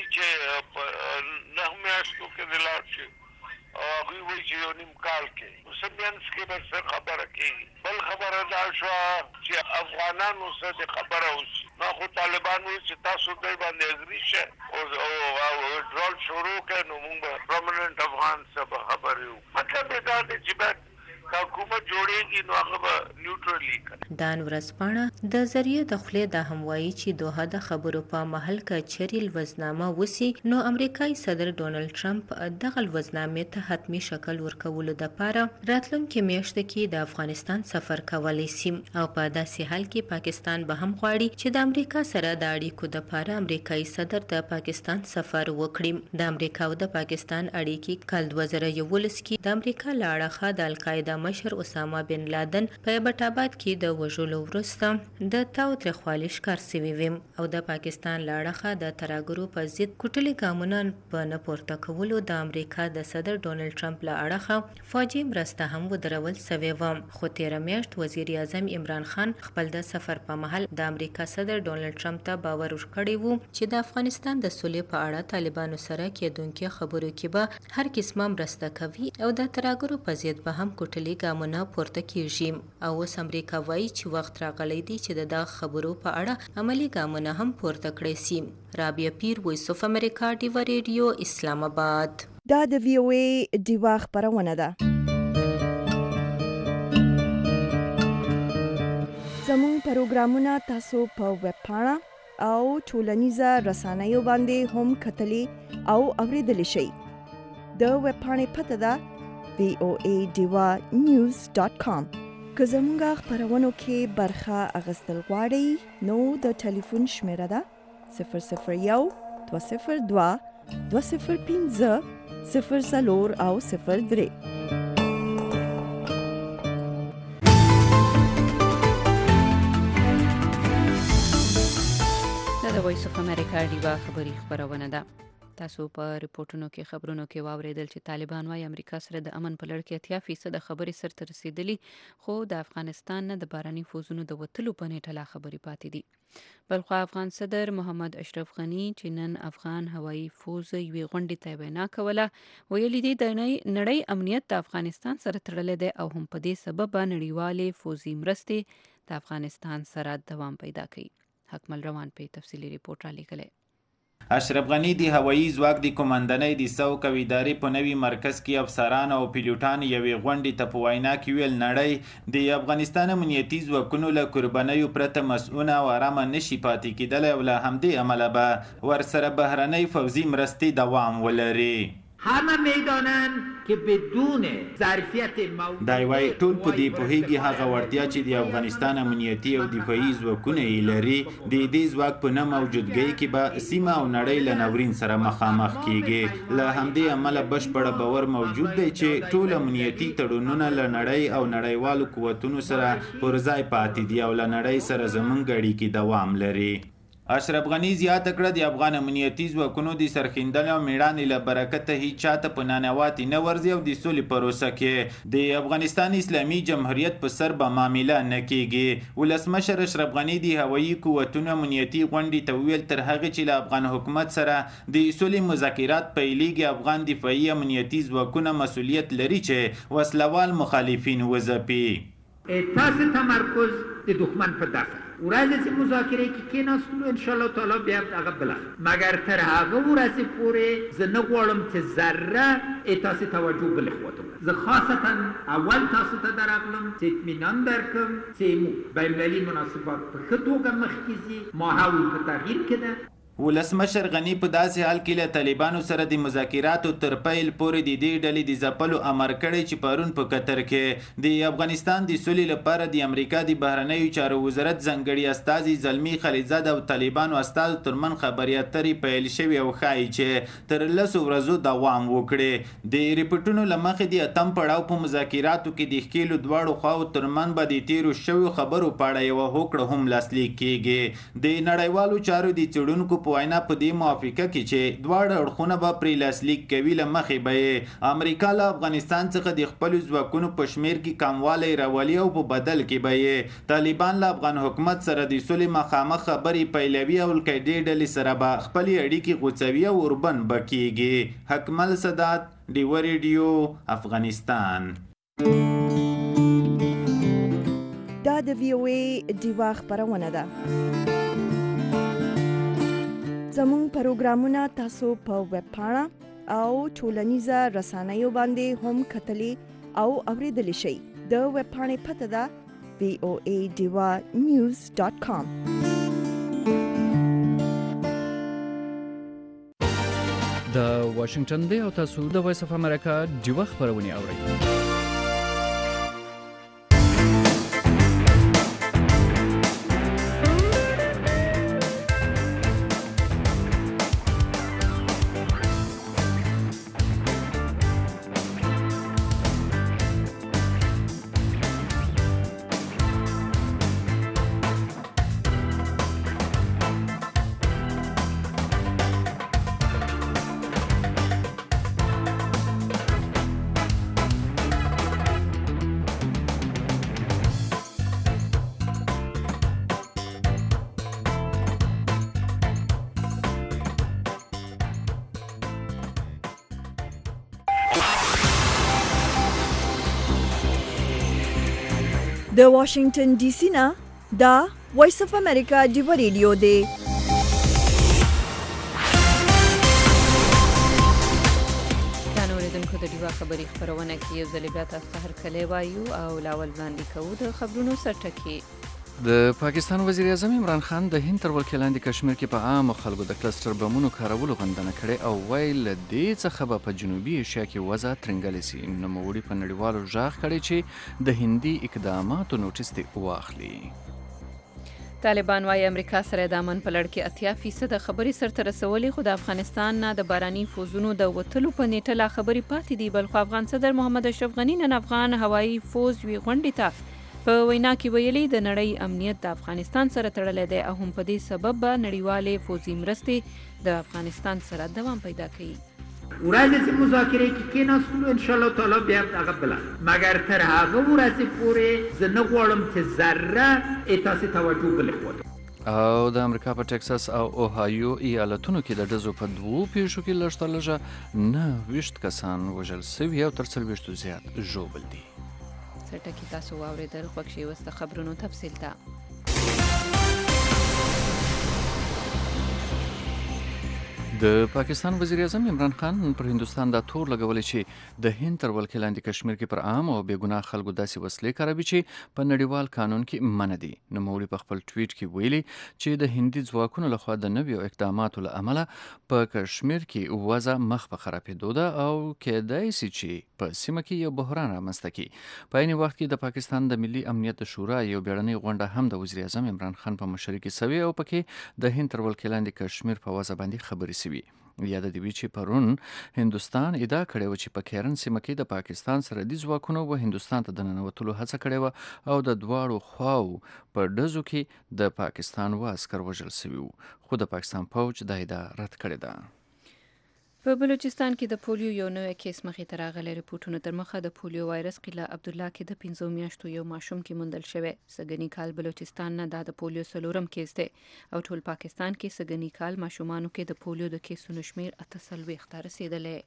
چې نه میاشتو کې د لاړ شي او هغوی وایي چې یو نیم کال کې اوس مینځ کې به څه خبره کېږي. بل خبره دا شوه چې افغانانو څه د خبره وشي. ما خو طالبان وایي چې تاسو دوی باندې اګري شه او وډرال شروع کړئ نو موږ به پرمننټ افغان څه به خبرې وو. مطلب یې دا دی چې باید که حکومت جوړیږي نو هغه به نیوټرلی کوي. دان ورځپاڼه د ذریعه د خولې دا هم وایي چې دوحه د خبرو په محل کې چری لوزنامه وسی نو امریکایي صدر ډونالد ټرمپ دغه لوزنامې ته حتمی شکل ورکولو لپاره راتلونکي میاشت کې د افغانستان سفر کولی شي او په داسې حال کې پاکستان به هم غواړي چې د امریکا سره د اړیکو لپاره امریکایي صدر د پاکستان سفر وکړي. د امریکا او د پاکستان اړیکې کال دوه زره یولس کې د امریکا له اړخه د القاعده مشر اسامه بن لادن په ایبټ کې د وژلو وروسته د تاوتریخوالي ښکار شوي وي او د پاکستان له اړخه د ترهګرو په ضد کوټلي ګامونه په نه پورته کولو د امریکا د صدر ډونالد ټرمپ له اړخه فوجي مرسته هم ودرول شوې وه. خو تېره میاشت وزیر اعظم عمران خان خپل د سفر په مهال د امریکا صدر ډونالد ټرمپ ته باور ورکړی و چې د افغانستان د سولې په اړه طالبانو سره کېدونکې خبرو کې به هر قسمه مرسته کوي او د ترهګرو په ضد به هم کوټلي ګامونه پورته کیږي. او اوس امریکا وایي چې وخت راغلی دی چې د دغه خبرو په اړه عملی ګامونه هم پورته کړی شي. رابعه پیر، وایس اف امریکا، ډیوا ریډیو، اسلام آباد. دا د وی او ای ډیوا خبرونه ده. زموږ پروګرامونه تاسو په ویب پاڼه او ټولنیزه رسنیو باندې هم کتلی او اوریدلی شئ. د ویب پاڼې پته ده وی او ای ډیوا نیوز ډاټ کام. که زموږ خبرونو کې برخه اخیستل غواړئ نو د ټلیفون شمیره ده صفر صفر یو دوه صفر دوه دوه صفر پنځه صفر څلور او صفر درې. دا د وایس اف امریکا ډیوا خبري خبرونه ده. تاسو په ریپورتونو کې خبرونو کې واوریدل چې طالبان وايي امریکا سره د امن په لړ کې اتیا فیصد خبرې سرته رسیدلي خو د افغانستان نه د باراني فوزونو د وتلو په نیټه لا خبرې پاتې دي. بلخو افغان صدر محمد اشرف غنی چې نن افغان هوایي فوز یوې غونډې ته وینا کوله ویلي دي د نړۍ امنیت د افغانستان سره تړلی دی او هم په دې سبب نړیوالې فوزي مرستې د افغانستان سره دوام پیدا کوي. حکمل روان په تفصیلی ریپورت را لیکلی. اشرف غنی د هوایي ځواک د کمانډنۍ د سوک او ادارې په نوي مرکز کې افسران او پیلوټان یوې غونډې ته په وینا کې ویل نړۍ د افغانستان امنیتي ځواکونو له قربانیو پرته مسؤونه او آرامه نشي پاتې کېدلی او له همدې امله به ورسره بهرنۍ فوزي مرستې دوام ولري. همه میدانن که بدون ظرفیت موجود دا وایي ټول په دې پوهیږي هغه وړتیا چې د افغانستان امنیتي او دفاعي ځواکونه یې لري د دې ځواک په نه موجودګۍ کې به سیمه او نړۍ له ناورین سره مخامخ کیږي. له همدې امله بشپړ باور موجود دی چې ټول امنیتي تړونونه له نړۍ او نړیوالو قوتونو سره پر ځای پاتې دي او له نړۍ سره زموږ اړیکې دوام لري. اشرف غنی زیاته کړه د افغان امنیتي ځواکونو د سرښندنې او میړانې له برکته هیڅ چاته په نانواتې نه ورځي او د سولې پروسه کې د افغانستان اسلامي جمهوریت په سر به معامله نه کیږي. ولسمشر اشرف غنی د هوایي قوتونو امنیتي غونډې ته ویل تر هغې چې له افغان حکومت سره د سولې مذاکرات پیلیږي افغان دفاعي امنیتي ځواکونه مسؤلیت لري چې وسلوال مخالفین وځپي. تاسو تمرکز د دښمن په دفع ورځ چې مذاکره کې کېناستلو ان شاء الله تعالی بیا هغه بله مګر تر هغه ورځې پورې زه نه غواړم چې ذره تاسو توجه بلې خواته زه خاصتا اول تاسو ته درغلم چې اطمینان درکم چې بینالمللي مناسبات په ښه توګه مخکې ځي ماحول په تغییر کې ده. ولسمشر غنی په داسې حال کې له طالبانو سره د مذاکراتو تر پیل پورې د دې ډلې د ځپلو امر کړی چې پرون په قطر کې د افغانستان د سولې لپاره د امریکا د بهرنیو چارو وزارت ځانګړي استازي زلمی خلیلزاد او طالبانو استازو ترمن خبري اترې پیل شوې او ښایي چې تر لسو ورځو دوام وکړي. د ریپورټونو له مخې د اتم پړاو په مذاکراتو کې د ښکېلو دواړو خواو ترمن به د تیرو شویو خبرو په اړه یوه هوکړه هم لاسلیک کیږي. د نړیوالو چارو د څېړونکو په وینا په دې موافقه کې چې دواړه اړخونه به پرې لاسلیک کوي له مخې به یې امریکا له افغانستان څخه د خپلو ځواکونو په شمیر کې کموالی راولي او په بدل کې به یې طالبان له افغان حکومت سره د سولې مخامخ خبرې پیلوي او القاعدې ډلې سره به خپلې اړیکې غوڅوي او اوربند به کیږي. حکمل سادات، ډیوا ریډیو، افغانستان. دا د وی او ای ډیوا خبرونه ده. زموږ پروګرامونه تاسو په ویب پاڼه او ټولنیزه رسنیو باندې هم کتلی او اوریدلی شئ. د ویبپاڼې پته ده وی او ای ډیوا نیوز ډاټ کام. د واشنگټن دی او تاسو د وایس اف امریکا ډیوا خبرونه اورئ. د واشنگټن ډي سي نه دا وایس اف امریکا ډیوا ریډیو دی. اوریدونکو د ډیوا خبري خبرونه کې یو ځل بیا تاسو ته هرکلی وایو او لاول وړاندې کوو د خبرونو سرټکي. د پاکستان وزیر اعظم عمران خان د هند تر ولکې لاندې کشمیر کې په عامو خلکو د کلسټر بمونو کارولو غندنه کړې او ویل له دې څخه به په جنوبي ایشیا کې وضع ترنګلې سي. نوموړي په نړیوالو غږ کړی چې د هندي اقداماتو نوټس دې واخلي. طالبان وايي امریکا سره د امن په لړ کې اتیا فیصد خبرې سرته رسولې، خو د افغانستان نه د باراني فوزونو د وتلو په نیټه لا خبرې پاتې دي. بلخو افغان صدر محمد اشرف غني نن افغان هوایي فوز وی غونډې ته په وینا کې ویلي د نړۍ امنیت د افغانستان سره تړلی دی او هم په دې سبب به نړیوالې فوزي مرستې د افغانستان سره دوام پیدا کوي. ورځ چې مذاکره کې کېناستلو ان شاء الله تعالی بیا هغه بله، مګر تر هغه ورځې پورې زه نه غواړم چې ذره تاسې توجه بلې خوا. او د امریکا په ټکساس او اوهایو ایالتونو کې د ډزو په دوو پیښو کې لږ تر لږه نهه ویشت کسان وژل سوي او تر څلوېښتو زیات ژوبل دي. سرټکي تاسو واورېدل، خوښ شئ اوس د خبرونو تفصیل ته. د پاکستان وزیر اعظم عمران خان پر هندوستان دا تور لګولی چې د هند تر ولکې لاندې کشمیر کې پر عام او بې ګناه خلکو داسې وسلې کاروي چې په نړیوال قانون کې منع دي. نوموړي په خپل ټویټ کې ویلي چې د هندي ځواکونو لخوا د نویو اقداماتو له امله په کشمیر کې وضع مخ په خرابېدو ده او کېدای سي چې په سیمه کې یو بحران رامنځته کړي. په عین وخت کې د پاکستان د ملي امنیت شورا یو بیړنۍ غونډه هم د وزیر اعظم عمران خان په مشرۍ کې سوې او پکې د هند تر ولکې لاندې کشمیر په وضع باندې خبرې سوي. یاد دی وی چې پرون هندوستان ادعا کړې و چې په کیرن سیمه کې د پاکستان سرحدي ځواکونو و هندوستان ته د ننوتلو هڅه کړې و او د دواړو خواو په ډزو کې د پاکستان و عسکر وژل سوي وو، خو د پاکستان پوځ دا ادعا رد کړې ده. په بلوچستان کې د پولیو یو نوی کیس مخې ته راغلی. رپورټونو تر مخه د پولیو وایرس قلعه عبدالله کې د پنځو میاشتو یو ماشوم کې موندل شوی. سږني کال بلوچستان نه دا د پولیو څلورم کیس دی او ټول پاکستان کې سږني کال ماشومانو کې د پولیو د کیسونو شمیر اته څلوېښت ته رسېدلی.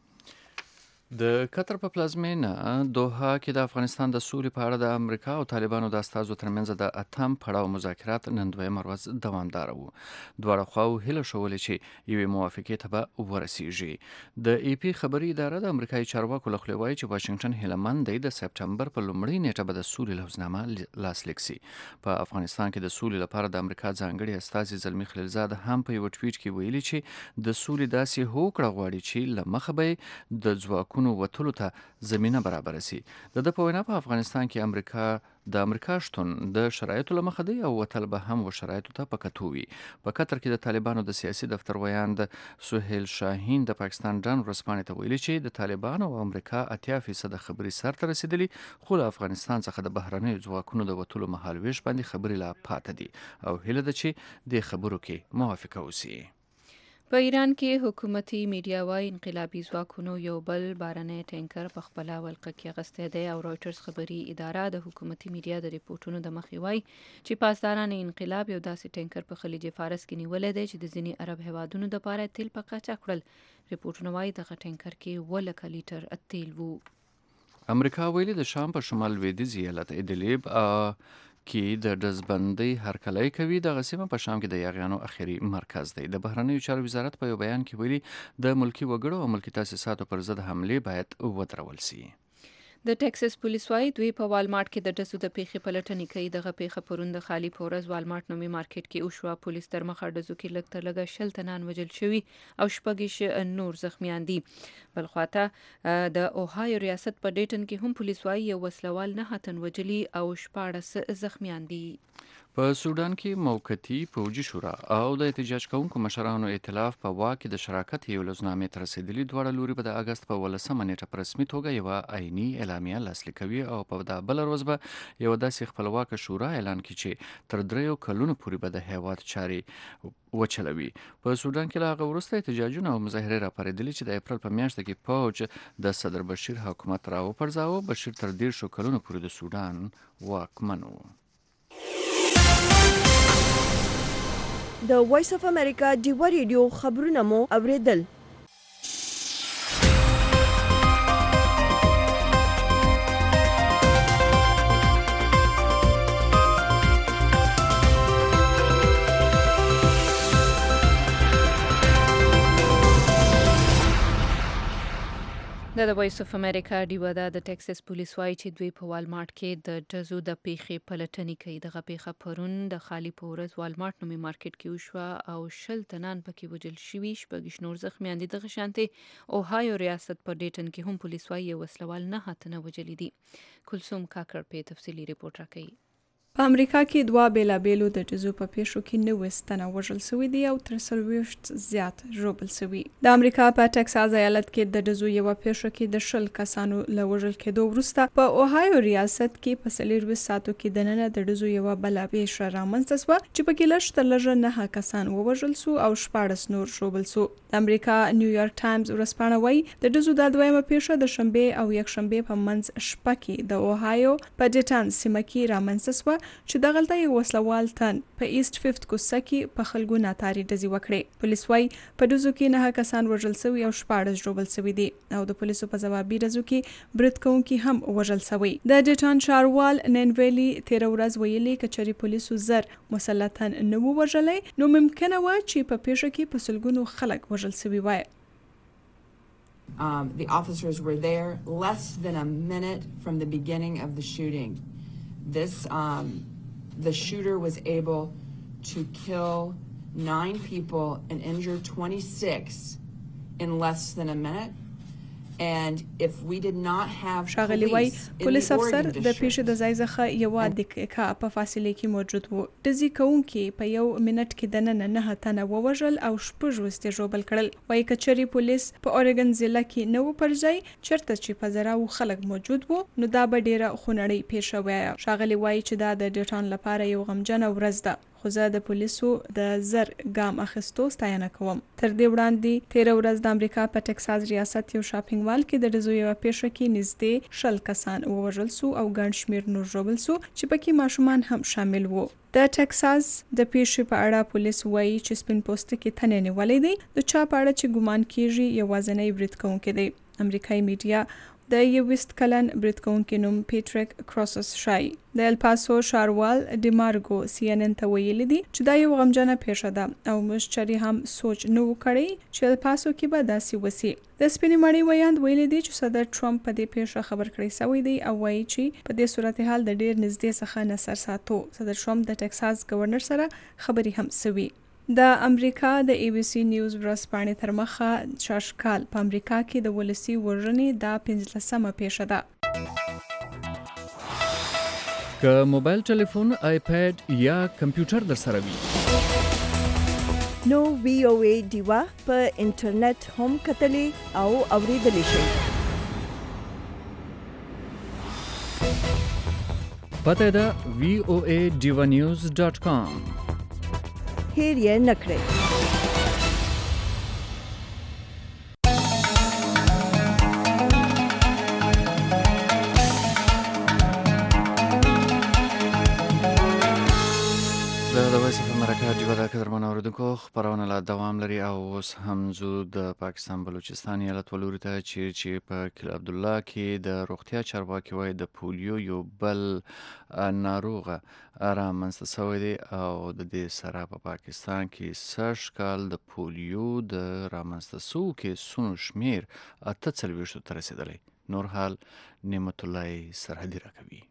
د قطر په پلازمینه دوحه کې د افغانستان د سولې په اړه د امریکا او طالبانو د استازو ترمنځ د اتم پړاو مذاکرات نن دویمه ورځ دوامداره وو. دواړه خواو هیله شولې چې یوې موافقې ته به ورسیږي. د ای پی خبري اداره د امریکایي چارواکو له خوا وایي چې واشنگټن هیله دی د سپټمبر په لومړۍ نیټه به د سولې لوحظنامه لاسلیک سي. په افغانستان کې د سولې لپاره د امریکا ځانګړي استازي زلمی خلیلزاد هم په یو ټویټ کې ویلي چې د سولې داسې هوکړه غواړي چې له مخه به د ځواکونو وتلو ته زمینه برابر سي. د د په وینا په افغانستان کې امریکا د امریکا شتون د شرایطو له مخه دی او وتل به هم و شرایطو ته په کتو وي. په قطر کې د طالبانو د سیاسي دفتر ویاند سهیل شاهین د پاکستان ډان ورسپانې ته ویلي چې د طالبانو او امریکا اتیا فیصد خبرې سرته رسیدلي، خو له افغانستان څخه د بهرنیو ځواکونو د وتلو مهالویش باندې خبرې لا پاتې دي او هیله ده چې د خبرو کې موافقه وسي. په ایران کې حکومتي میډیا وايي انقلابي ځواکونو یو بل بارنی ټینکر په خپله ولقه کې اخیستی دی او رویټرز خبري اداره د حکومتي میډیا د ریپورټونو د مخې وايي چې پاسداران انقلاب یو داسې ټینکر په خلیج فارس کې نیولی دی چې د ځینې عرب هیوادونو دپاره تیل په قاچاق کړل. ریپورټونه وايي دغه ټینکر کې اووه لکه لیټر تیل وو. امریکا ویلي د شام په شمال لویدیځ ایالت ادلیب کې د ډزبندۍ هرکلی کوي. دغه سیمه په شام کې د یاغیانو اخري مرکز دی. د بهرنیو چارو وزارت په یو بیان کې ویلي د ملکي وګړو او ملکي تاسیساتو پر ضد حملې باید ودرول سي. د ټکساس پولیس وايي دوی په والمارټ کې د ډزو د پیښې پلټنې کوي. دغه پیښه پرون د خالي په ورځ والمارټ نومي مارکیټ کې وشوه. پولیس تر مخه ډزو کې لږ تر لږه شل تنان وژل شوي او شپږ نور زخمیان دي. بل خواته د اوهایو ریاست په ډیټن کې هم پولیس وايي یو وسلوال نه تن وژلي او شپاړس زخمیان دي. په سودان کې موقتی پوجي شورا او د احتجاج کوونکو مشرانو ائتلاف په واک کې د شراکت یو لوزنامې ته رسیدلي. دواړه لوري به د اګست په ولسمه نیټه په رسمي توګه یوه عیني اعلامیه لاسلیک کوي او په دا بله ورځ به یوه داسې خپلواکه شورا اعلان کړي چې تر دریو کلونو پورې به د هیواد چارې وچلوي. په سودان کې له هغه وروسته احتجاجونه او مظاهرې راپارېدلې چې د اپریل په میاشت کې پوج د صدر بشیر حکومت راوپرځاوه. بشیر تر دېرشو کلونو پورې د سودان واکمن و. د وایس اف امریکا ډیوا ریډیو خبرونه مو اوریدل. د د وایس اف امریکا ډیوا ده. د ټکساس پولیس وايي چې دوی په والمارټ کې د ډزو د پیښې پلټنې کوي. دغه پیښه پرون د خالي په ورځ والمارټ نومي مارکیټ کې وشوه او شل تنان پکې وژل شوي، شپږ نور زخمیان دي. دغه شانتې اوهایو ریاست په ډیټن کې هم پولیس وايي یو وسلوال نه تنه وژلي دي. کلثوم کاکړ په تفصیلي ریپورټ راکوي. په امریکا کې دوه بیلابیلو د ډزو په پیښو کې نوي تنه وژل شوي دي او تر څلوېښت زیات ژوبل شوي. د امریکا په ټکساس ایالت کې د ډزو یوه پیښه کې د شل کسانو له وژل کېدو وروسته په اوهایو ریاست کې په څلورویشت ساعتو کې دننه د ډزو یوه بله پیښه رامنځته شوه چې پکې لږ تر لږه نهه کسان ووژل شو او شپاړس نور ژوبل شو. د امریکا نیویارک ټایمز ورځپاڼه وایي د ډزو دا دویمه پیښه د شنبې او یکشنبې په منځ شپه کې د اوهایو په ډیټن سیمه کې رامنځته شوه چې دغلته یو وسلوال تن په ایست فیفت کوڅه کې په خلکو ناتاري ډزې وکړې. پولیس وايي په ډزو کې نهه کسان وژل شوي او شپاړس ژوبل شوي دي او د پولیسو په ځوابي ډزو کې برید کوونکي هم وژل شوي. د ډیټن ښاروال نن ویلي تېره ورځ ویلي که چېرې پولیسو زر مسلطن نه وو وژلی نو ممکنه وه چې په پیښه کې په سلګونو خلک وژل شوي وای. Um, the officers were there less than a minute from the beginning of the shooting. This um, the shooter was able to kill nine people and injure twenty-six in less than a minute. And if we did not have شاغلی وای پولیس افسر د پیښې د ځای څخه یوه دقیقه په فاصله کې موجود و. ډزې کوونکي په یو منټ کې دننه نهه تنه ووژل او شپږ وروسته ژوبل کړل. وایي که چېرې پولیس په اورګن ضلع کې نه و پر ځای چېرته چې په زراو خلک موجود وو نو دا به ډېره خونړۍ پیښه وایه. شاغلی وایي چې دا د ډیټن لپاره یو غمجنه ورځ ده خو زه د پولیسو د زر ګام اخیستو ستاینه کوم. تر دې وړاندې تېره ورځ د امریکا په ټکساس ریاست یو شاپینګ مال کې د ډزو یوه پیښه کې نږدې شل کسان ووژل شو او ګڼ شمېر نور ژوبل شو چې پکې ماشومان هم شامل وو. د ټکساس د پیښې په اړه پولیس وایي چې سپین پوستکي تنې نیولی دی د چا په اړه چې ګمان کیږي یوازینی برید کوونکی دی. امریکایي میډیا د یوویشت کلن برید کوونکي نوم پیټریک کروسس ښایي. د الپاسو ښاروال ډیمارګو سی ان ان ته ویلي دي چې دا یو غمجنه پیښه ده او موږ چرې هم سوچ نه و کړی چې الپاسو کې به داسې وسي. د سپینې مړۍ ویاند ویلي دي چې صدر ټرمپ په دې پیښه خبر کړی شوی دی او وایي چې په دې صورتحال د ډیر نږدې څخه نه سر ساتو. صدر ټرمپ د ټکساس گورنر سره خبرې هم شوي. د امریکا د ای بی سی نیوز ورځپاڼې تر مخه شاشکال په امریکا کې د ولسي وژنې دا پنځلسمه پیښه ده. که موبایل ټلیفون، آیپیډ یا کمپیوټر در سره وي نو وی او ای ډیوا په انټرنیټ هم کتلی او اوریدلی شئ. پته ده وی او ای ډیوا نیوز ډاټ کام. هیر یې نه کړئ. ډیوا د قدرمن اوریدونکو خپرونه لا دوام لري او اوس هم زو د پاکستان بلوچستان ایالت ولوري ته چې چې په کل عبدالله کې د روغتیا چارواکي وایي د پولیو یو بل ناروغه رامنځته شوی دی او د دې سره په پاکستان کې سږ کال د پولیو د رامنځته شوو کیسونو شمېر اته څلوېښتو ته رسېدلی. نور حال نعمت الله سرحدي راکوي.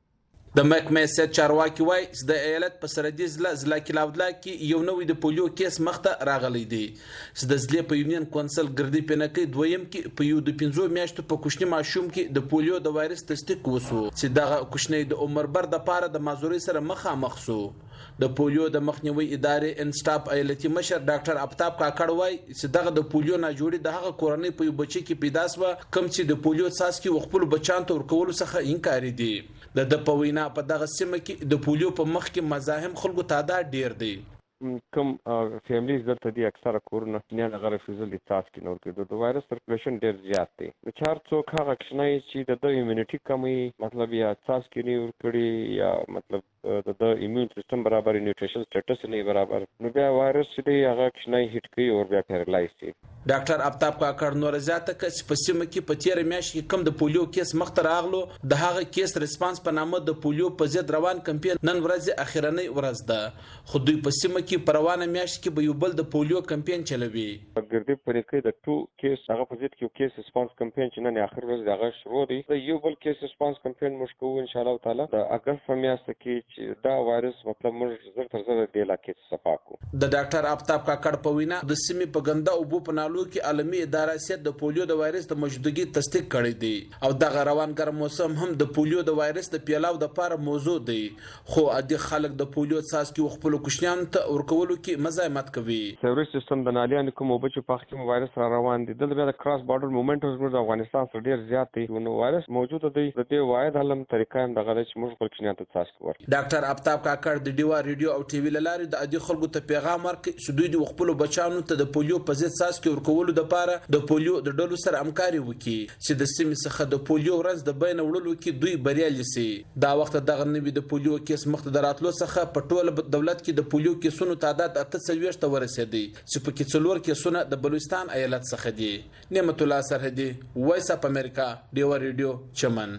د محکمې سید چارواکي وایي چې د ایالت په سرحدي ضلع ضلع کلاودلا کې یو نوی د پولیو کیس مخته راغلی دی چې د ضلع په یونین کونسل ګردی پینکۍ دویم کې په یو د پنځو میاشتو په کوچني ماشوم کې د پولیو د وایرس تصدیق وسو چې دغه کوچنی د عمر بر د پاره د مازوري سره مخامخ سو. د پولیو د مخنیوي ادارې انسټاپ ایالتي مشر ډاکټر افتاب کاکړ وایي چې دغه د پولیو نه جوړي د هغه کورنۍ په یو بچی کې پیدا سو کوم چې د پولیو څاڅکي خپل بچان ته ورکول څخه انکار دي. د د پوینا په دغه سیمه کې د پولیو په مخ کې مزاحم خلکو تعداد ډیر دی. کوم فیملیز دلته دي اکثره کورونه نه هغه ریفیوزل دي تاسو کې نور کې د وایرس سرکولیشن ډیر زیات دی. نو چار څوک هغه کښنای چې د ایمونټي کمی مطلب یا تاسو کې نیور کړي یا مطلب د ایمون سیستم برابر نیوټریشن سټیټس نه برابر نو بیا وایرس دې هغه کښنای هټ کوي او بیا پیرالایز شي. ډاکټر افتاب کاکړ نور زیاته کچ په سیمه کې په تیر میاشت کې کم د پولیو کیس مخته راغلو د هغه کیس ریسپانس په نامه د پولیو په ضد روان کمپاین نن ورځ اخیرنۍ ورځ ده خو دوی په سیمه کې په روانه میاشت کې به یو بل د پولیو کمپاین چلوي. ګردی پرې کې د ټو کیس هغه په ضد کې کیس ریسپانس کمپاین چې نن اخر ورځ هغه شروع دی د یو بل کیس ریسپانس کمپاین مشکو ان شاء الله تعالی د اگست په میاشت کې چې دا وایرس مطلب موږ زر تر زر د علاقې صفا کو. د ډاکټر افتاب کاکړ په وینا د سیمې په ګنده او بو په نالو کې عالمي اداره سیت د پولیو د وایرس د موجودګي تصدیق کړی دی او دغه روان ګرم موسم هم د پولیو د وایرس د پیلاو د لپاره موضوع دی خو ادي خلک د پولیو څاڅکي خپل کوشنیان ته ورکولو کې مزاحمت کوي. سیوري سیستم د نالیان کوم وبچ په حق وایرس را روان دي د بیا د کراس بارډر موومېنټ د افغانستان سره ډیر زیات دی نو وایرس موجود دی د دې واحد علم طریقه هم دغه چې موږ خپل کوشنیان ته څاڅکي ورکړو. ډاکټر افتاب کاکړ د ډیوا ریډیو او ټي وي لارې د ادي خلکو ته پیغام ورکړي چې دوی د خپل بچانو ته د پولیو په ضد څاڅکي ورکولو لپاره د پولیو د ډلو سره همکاري وکړي چې د سیمې څخه د پولیو ورځ د بین وړلو کې دوی بریالي سي. دا وخت دغه نوي د پولیو کیس مخ ته راتلو څخه په ټول دولت کې د پولیو کیسونو تعداد اته څلوېښت ته ورسېدی چې په کې څلور کیسونه د بلوچستان ایالت څخه دي. نعمت الله سرحدي وایس اپ امریکا ډیوا ریډیو چمن.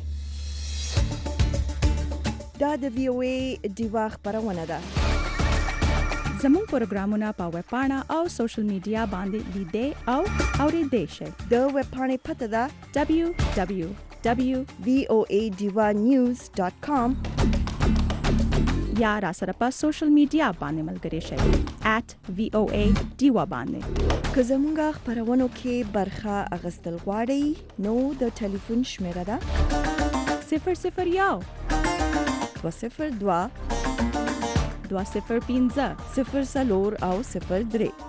دا د وی او ای ډیوا خبرونه ده. زموږ پروګرامونه په ویب پاڼه او سوشل میډیا باندې لیدئ او اورېدئ شئ. د ویب پاڼې پته ده دبلیو دبلیو دبلیو وی او ای ډیوا نیوز ډاٹ کام یا را سره په سوشل میډیا باندې ملګري شئ ایٹ وی او ای ډیوا باندې. که زموږ خبرونو کې برخه اخیستل غواړئ نو د ټلیفون شمیره ده صفر صفر یو دوه صفر دوه دوه صفر پنځه صفر څلور او صفر درې.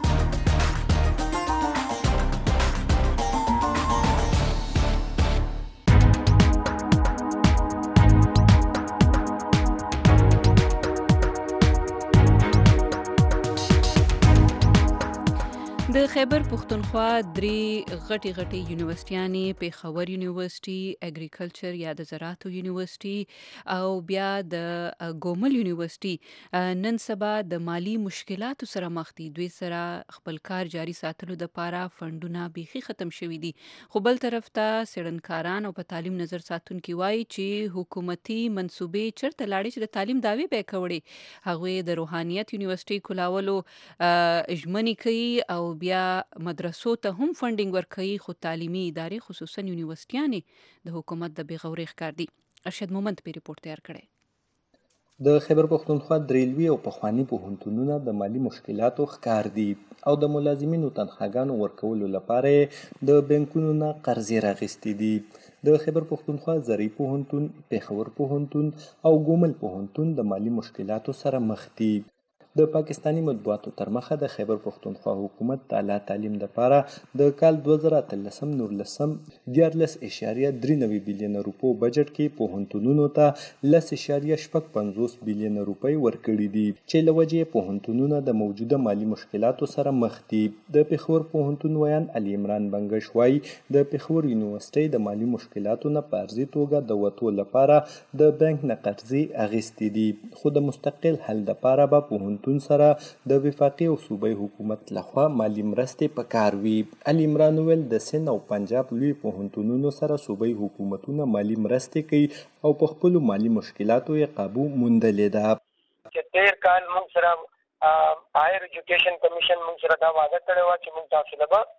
د خیبر پختونخوا درې غټي غټي یونیورسيټیانې پیښور یونیورسيټي اګریکلچر یا د زراعتو یونیورسيټي او بیا د ګومل یونیورسيټي نن سبا د مالی مشکلاتو سره مخ دي. دوی سره خپل کار جاري ساتلو د پاره فندونه بيخي ختم شوي دي خو بل طرف ته سړنکاران او په تعلیم نظر ساتونکي وایي چې حکومتي منسوبې چرته لاړې چې د تعلیم داوی به کوي هغه د روحانيت یونیورسيټي کلاولو اجمنی کوي او بیا مدرسو ته هم فندینګ ورکوي خو تعلیمي ادارې خصوصا یونیورسيټیانې د حکومت د بغاوري ښکار دي. ارشد مومند په ریپورت تیار کړی. د خیبر پختونخوا دریلوي او پخوانی پوهنتونونه د مالی مشکلاتو ښکار دي او د ملازمینو تنخواګانو ورکولو لپاره د بانکونو نه قرضې راغستې دي. د خیبر پختونخوا زرعي پوهنتون، پیښور پوهنتون او ګومل پوهنتون د مالی مشکلاتو سره مخ دي. د پاکستاني مطبوعاتو تر مخه د خیبر پختونخوا حکومت د اعلی تعلیم لپاره د کال دوه زره اتلسم نورلسم دیارلس اشاریه درې نوي بیلیونه روپو بجټ کې پوهنتونونو ته لس اشاریه شپږ پنځوس بیلیونه روپۍ ورکړي دي چې له وجې پوهنتونونه د موجوده مالی مشکلاتو سره مخ دي. د پیښور پوهنتون ویان علي عمران بنګش وایي د پیښور یونیورسيټي د مالی مشکلاتو نه په ارزي توګه د وتو لپاره د بانک نه قرضې اخیستې دي خو د مستقل حل لپاره به پوهنتون سره د وفاقي او صوبایي حکومت لخوا مالی مرستې پکار وي. علي عمران ویل د سند او پنجاب لوی پوهنتونونو سره صوبایي حکومتونه مالی مرستې کوي او په خپلو مالی مشکلاتو یې قابو موندلې ده. چې تیر کال موږ سره هایر ایجوکیشن کمیشن موږ سره دا وعده کړې وه چې موږ تاسو له به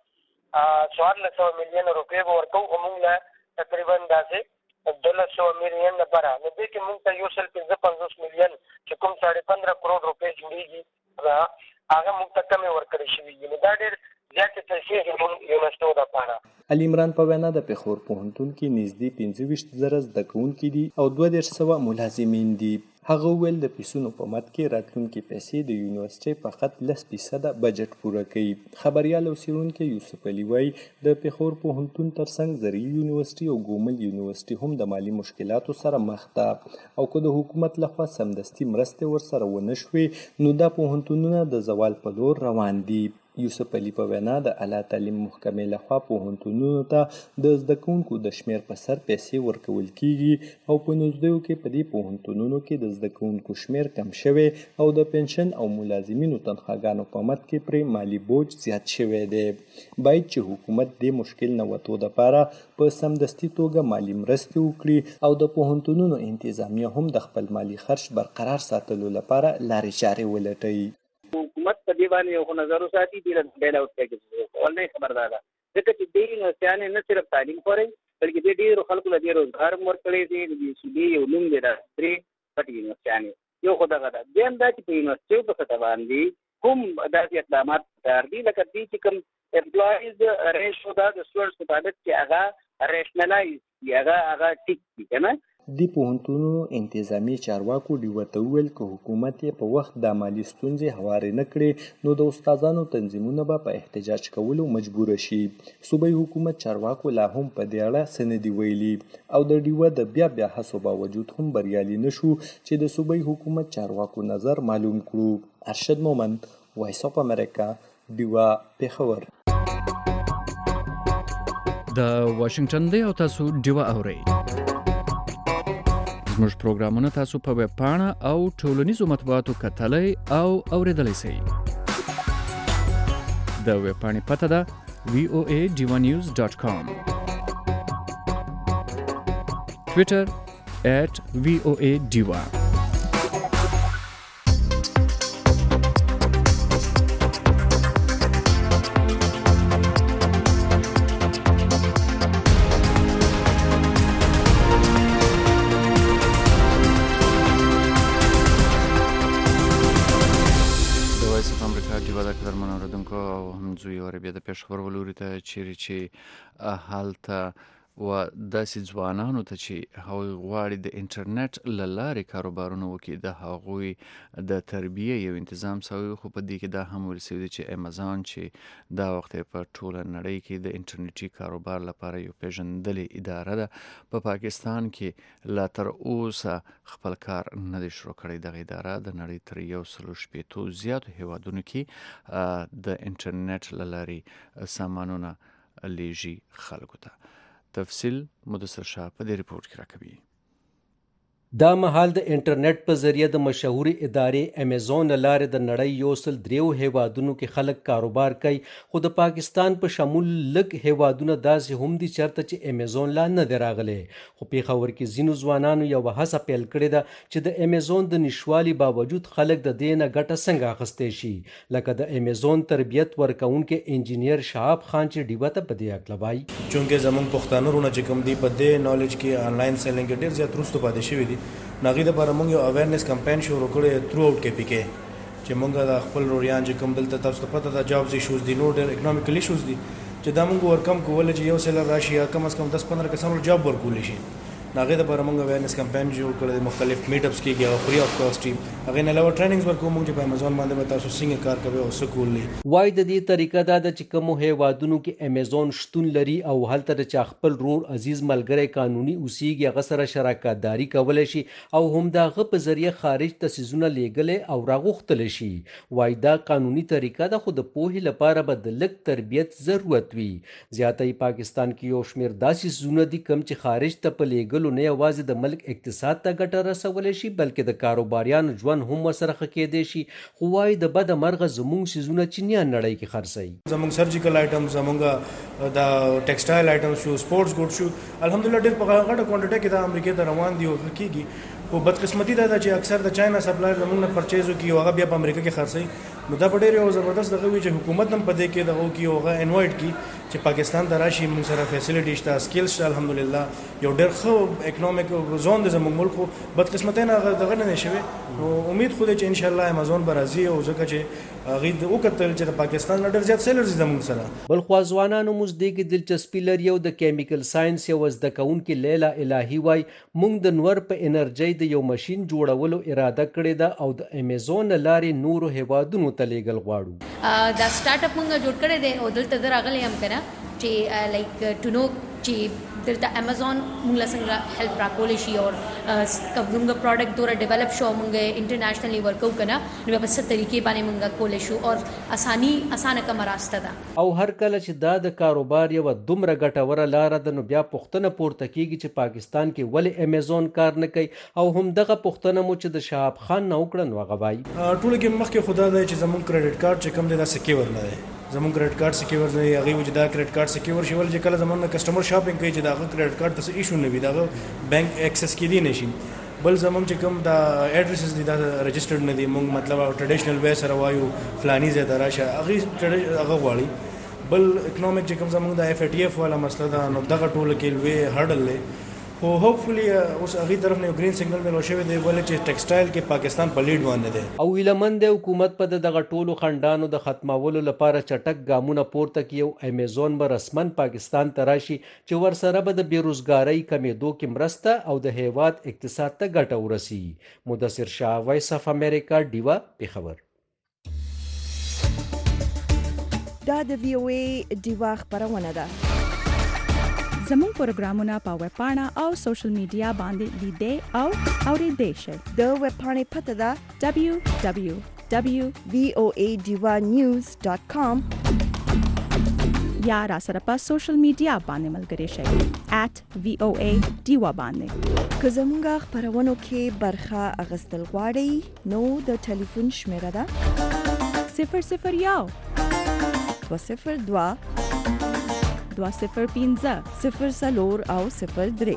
څوارلس سوه میلیونه روپۍ به ورکوو خو موږ له تقریبا داسې دولس سوه میلیون لپاره نو دې کې موږ ته یو سل پنځه پنځوس میلیون چې کوم ساړه پندره کروڑ روپۍ جوړېږي هغه موږ ته کمې ورکړې شوي دي نو دا ډېر زیاتې پیسې دي موږ یونیورسټو دپاره. علي عمران په وینا د پېښور پوهنتون کې نږدې پنځه ویشت زره زده کوونکي دي او دوه دېرش سوه ملازمین دي. هغه وویل د پیسونو په مد کې راتلونکي پیسې د یونیورسټۍ فقط لس فیصده بجټ پوره کوي. خبریال او څېړونکی یوسف علي وایي د پېښور پوهنتون ترڅنګ زرعي یونیورسټي او ګومل یونیورسټي هم د مالي مشکلاتو سره مخ ده او که د حکومت لخوا سمدستي مرستې ورسره ونه شوې نو دا پوهنتونونه د زوال په لور روان دي. یوسف علي په وینا د اعلی تعلیم محکمې لخوا پوهنتونونو ته د زده کوونکو د شمېر په سر پیسې ورکول کیږي او په نږدېو کې په دې پوهنتونونو کې د زده کوونکو شمېر کم شوی او د پنشن او ملازمینو تنخواګانو په مد کې پرې مالی بوج زیات شوی دی. باید چې حکومت دې مشکل نه وتو دپاره په سمدستي توګه مالی مرستې وکړي او د پوهنتونونو انتظامیه هم د خپل مالی خرچ برقرار ساتلو لپاره لارې چارې ولټوي. حکومت په دې باندې یو نظر وساتي چې د بیل اوټ پیکیج ولنه خبردار ده ځکه چې دې یونیورسټیانې نه صرف تعلیم خوري بلکې دې ډېرو خلکو له دې روزګار هم ورکړی دی. د یو سي یو نوم دی دا درې پټې یونیورسټیانې یو خو دغه ده. دویم دا چې په یونیورسټیو په سطح باندې کوم داسې اقدامات پکار دي لکه دې چې کوم امپلایز ریشو ده د سټوډنټس مطابق چې هغه ریشنلایز دي هغه هغه ټیک دي که نه. دې پوهنتونونو انتظامي چارواکو ډیوه ته وویل که حکومت یې په وخت د مالي ستونزې هوارې نه کړې نو د استادانو تنظیمونه به په احتجاج کولو مجبوره شي. صوبایي حکومت چارواکو لا هم په دې اړه څه نه دي ویلي او د ډیوه د بیا بیا هڅو باوجود هم بریالي نه شو چې د صوبایي حکومت چارواکو نظر معلوم کړو. ارشد مومند، وایس اف امریکا، ډیوه، پېښور. د واشنگټن دی او تاسو ډیوه اورئ. زموږ پروګرامونه تاسو په ویب پاڼه او ټولنیزو مطبوعاتو کتلی او اوریدلی شئ. د ویب پاڼې پته ده وی او ای ډیوا نیوز ډاټ کام، ټویټر ایټ وی او ای ډیوا. بیا د پېښور ولوري ته چیرې چې هلته و داسې ځوانانو ته چې هغوی غواړي د انټرنیټ له لارې کاروبارونه وکړي د هغوی د تربیې یو انتظام سوی خو په دې کې دا هم ویل سوي دي چې امازان چې دا وخت په ټوله نړۍ کې د انټرنیټي کاروبار لپاره یو پیژندلې اداره ده په پاکستان کې لا تر اوسه خپل کار نه دی شروع کړی. دغه اداره د نړۍ تر یو سلو شپېتو زیاتو هیوادونو کې د انټرنیټ له لارې سامانونه لیږي خلکو ته. تفصیل مدثر شاه په دې ریپورت کې راکوي. دا مهال د انټرنیټ په ذریعه د مشهوري ادارې امیزون لاره د نړۍ یو سل دریو هیوادونو کې خلک کاروبار کوي خو د پاکستان په شمول لږ هیوادونه داسې هم دي چرته چې امیزون لا نه دی راغلی خو پېښور کې ځینو ځوانانو یو هڅه پیل کړې ده چې د امیزون د نشوالي باوجود خلک د دې نه ګټه څنګه اخیستی شي لکه د امیزون تربیت ورکوونکی انجینیر شهاب خان چې ډیوه ته په دې هکله وایي. چونکې زموږ پښتانه وروڼه چې کوم دي په دې نالج کې آنلاین سیلینګ ډېر زیات وروسته پاتې شوي دي. ناغې دپاره موږ یو اویرنس کمپین شروع کړی تھرو اوټ کې پی کې چې موږ د خپل روریان چې کوم دلته تاسو ته پته ده جابز ایشوز دي نو ډېر اکنامیکل ایشوز دي چې دا موږ ورکم کولی چې یو سیلر راشي یا کم از کم دس پندره کسانو جاب ورکولی شي. ناغې دپاره موږ اویرنس کمپین جوړ کړی مختلف میټ اپس کېږي او فري اف کاسټ دي. هغې نه علاوه ټریننګز ورکوو موږ چې په امیزون باندې به تاسو څنګه کار کوئ او څه کولی. وایي د دې طریقه دا ده چې کومو هیوادونو کې امیزون شتون لري او هلته د چا خپل رور عزیز ملګری قانوني اوسیږي هغه سره شراکتداري کولی شي او هم د هغه په ذریعه خارج ته څیزونه لیږلی او راغوښتلی شي. وایي دا قانوني طریقه ده خو د پوهې لپاره به د لږ تربیت ضرورت وي. زیاته پاکستان کې یو شمېر داسې څیزونه دي کوم چې خارج ته په لیږلو نه یوازې د ملک اقتصاد ته ګټه رسولی شي بلکې د کاروباریانو ژوند هم ورسره ښه کیدی شي. خو وایي د بده مرغه زموږ څیزونه چینیا نړۍ کې خرڅوي. زموږ سرجیکل آیټمز زموږ د ټیکسټایل آیټمز شو سپورټس ګوډ شو الحمدلله ډېر په غټه کوانټټي کې د امریکې ته روان دي او ښه کېږي. خو بدقسمتي دا ده چې اکثر د چاینا سپلایر زموږ نه پرچیز وکړي او هغه بیا په امریکا کې خرڅوي. نو دا به ډېر یو زبردست دغه وي چې حکومت هم په دې کې دغه وکړي او هغه انوایټ کړي چې پاکستان ته راشي موږ سره فیسیلیټي شته سکیل شته الحمدلله یو ډېر ښه اکنامک زون دی زموږ ملک خو بدقسمتۍ نه هغه دغه نه دی شوی نو امید خو دی چې انشاءالله امازون به راځي او ځکه چې هغوی وکتل چې د پاکستان نه ډېر زیات سیلرز دي زموږ سره بلخوا ځوانانو موږ دې کې دلچسپي لري او د کیمیکل ساینس یو زده کوونکي لیلا الهي وایي موږ د نور په انرژۍ د یو ماشین جوړولو اراده کړې ده او د امیزون له لارې نورو هیوادونو ته لیږل غواړو دا سټارټ اپ موږ جوړ کړی دی او دلته زه راغلی یم که نه چې لایک ټو نو چې دلته امیزون موږ له څنګه هیلپ راکولی شي او زموږ پروډکټ دوره ډیولپ شو موږ انټرنیشنلی ورک کوو که نه نو بیا په څه طریقې باندې موږ کولی شو او اساني اسانه کومه راسته ده او هر کله چې دا د کاروبار یوه دومره ګټوره لاره ده نو بیا پوښتنه پورته کیږي چې پاکستان کې ولې امیزون کار نه کوي او همدغه پوښتنه مو چې د شهاب خان نه وکړه نو هغه وایي ټوله کې مخکې خو دا دی چې زموږ کریډټ کارت چې کوم دی دا سکیور نه دی زموږ کریډټ کارت سکیور دی هغوی وایي چې دا کریډټ کارت سکیور شي ولې چې کله زموږ نه کسټمر شاپینګ کوي چې د هغه کریډټ کارت ته څه ایشو نه وي د هغه بینک ایکسس کیدی نه شي بل زموږ چې کوم دا ایډریسز دي دا رجسټرډ نه دي موږ مطلب ټریډیشنل وے سره وایو فلاني ځای ته راشه هغوی هغه غواړي بل اکنامک چې کوم زموږ د ایف ای ټي ایف والا مسله ده نو دغه ټوله کې لوی هرډل دی خو هوپفلی اوس هغې طرف نه یو ګرین سګنل میلو شوی دی ولې چې ټیکسټایل کې پاکستان په لیډ باندې دی او هیلهمند دی حکومت په د دغه ټولو خنډانو د ختمولو لپاره چټک ګامونه پورته کړي او امیزون به رسمن پاکستان ته راشي چې ورسره به د بېروزګارۍ کمېدو کې مرسته او د هیواد اقتصاد ته ګټه ورسي مدثر شاه وایس اف امریکا ډیوا پېښور دا د وی او ای ډیوا خپرونه ده زموږ پروګرامونه په ویب پاڼه او سوشل میډیا باندې لیدئ او اورېدئ شئ د ویب پاڼې پته ده دبلیو دبلیو دبلیو وی او ای ډیوا نیوز ډاټ کام یا را سره په سوشل میډیا باندې ملګري شئ ایټ وی او ای ډیوا باندې که زموږ خپرونو کې برخه اخیستل غواړئ نو د ټلیفون شمیره ده صفر صفر یو دوه صفر دوه دوه صفر پنځه صفر څلور او صفر درې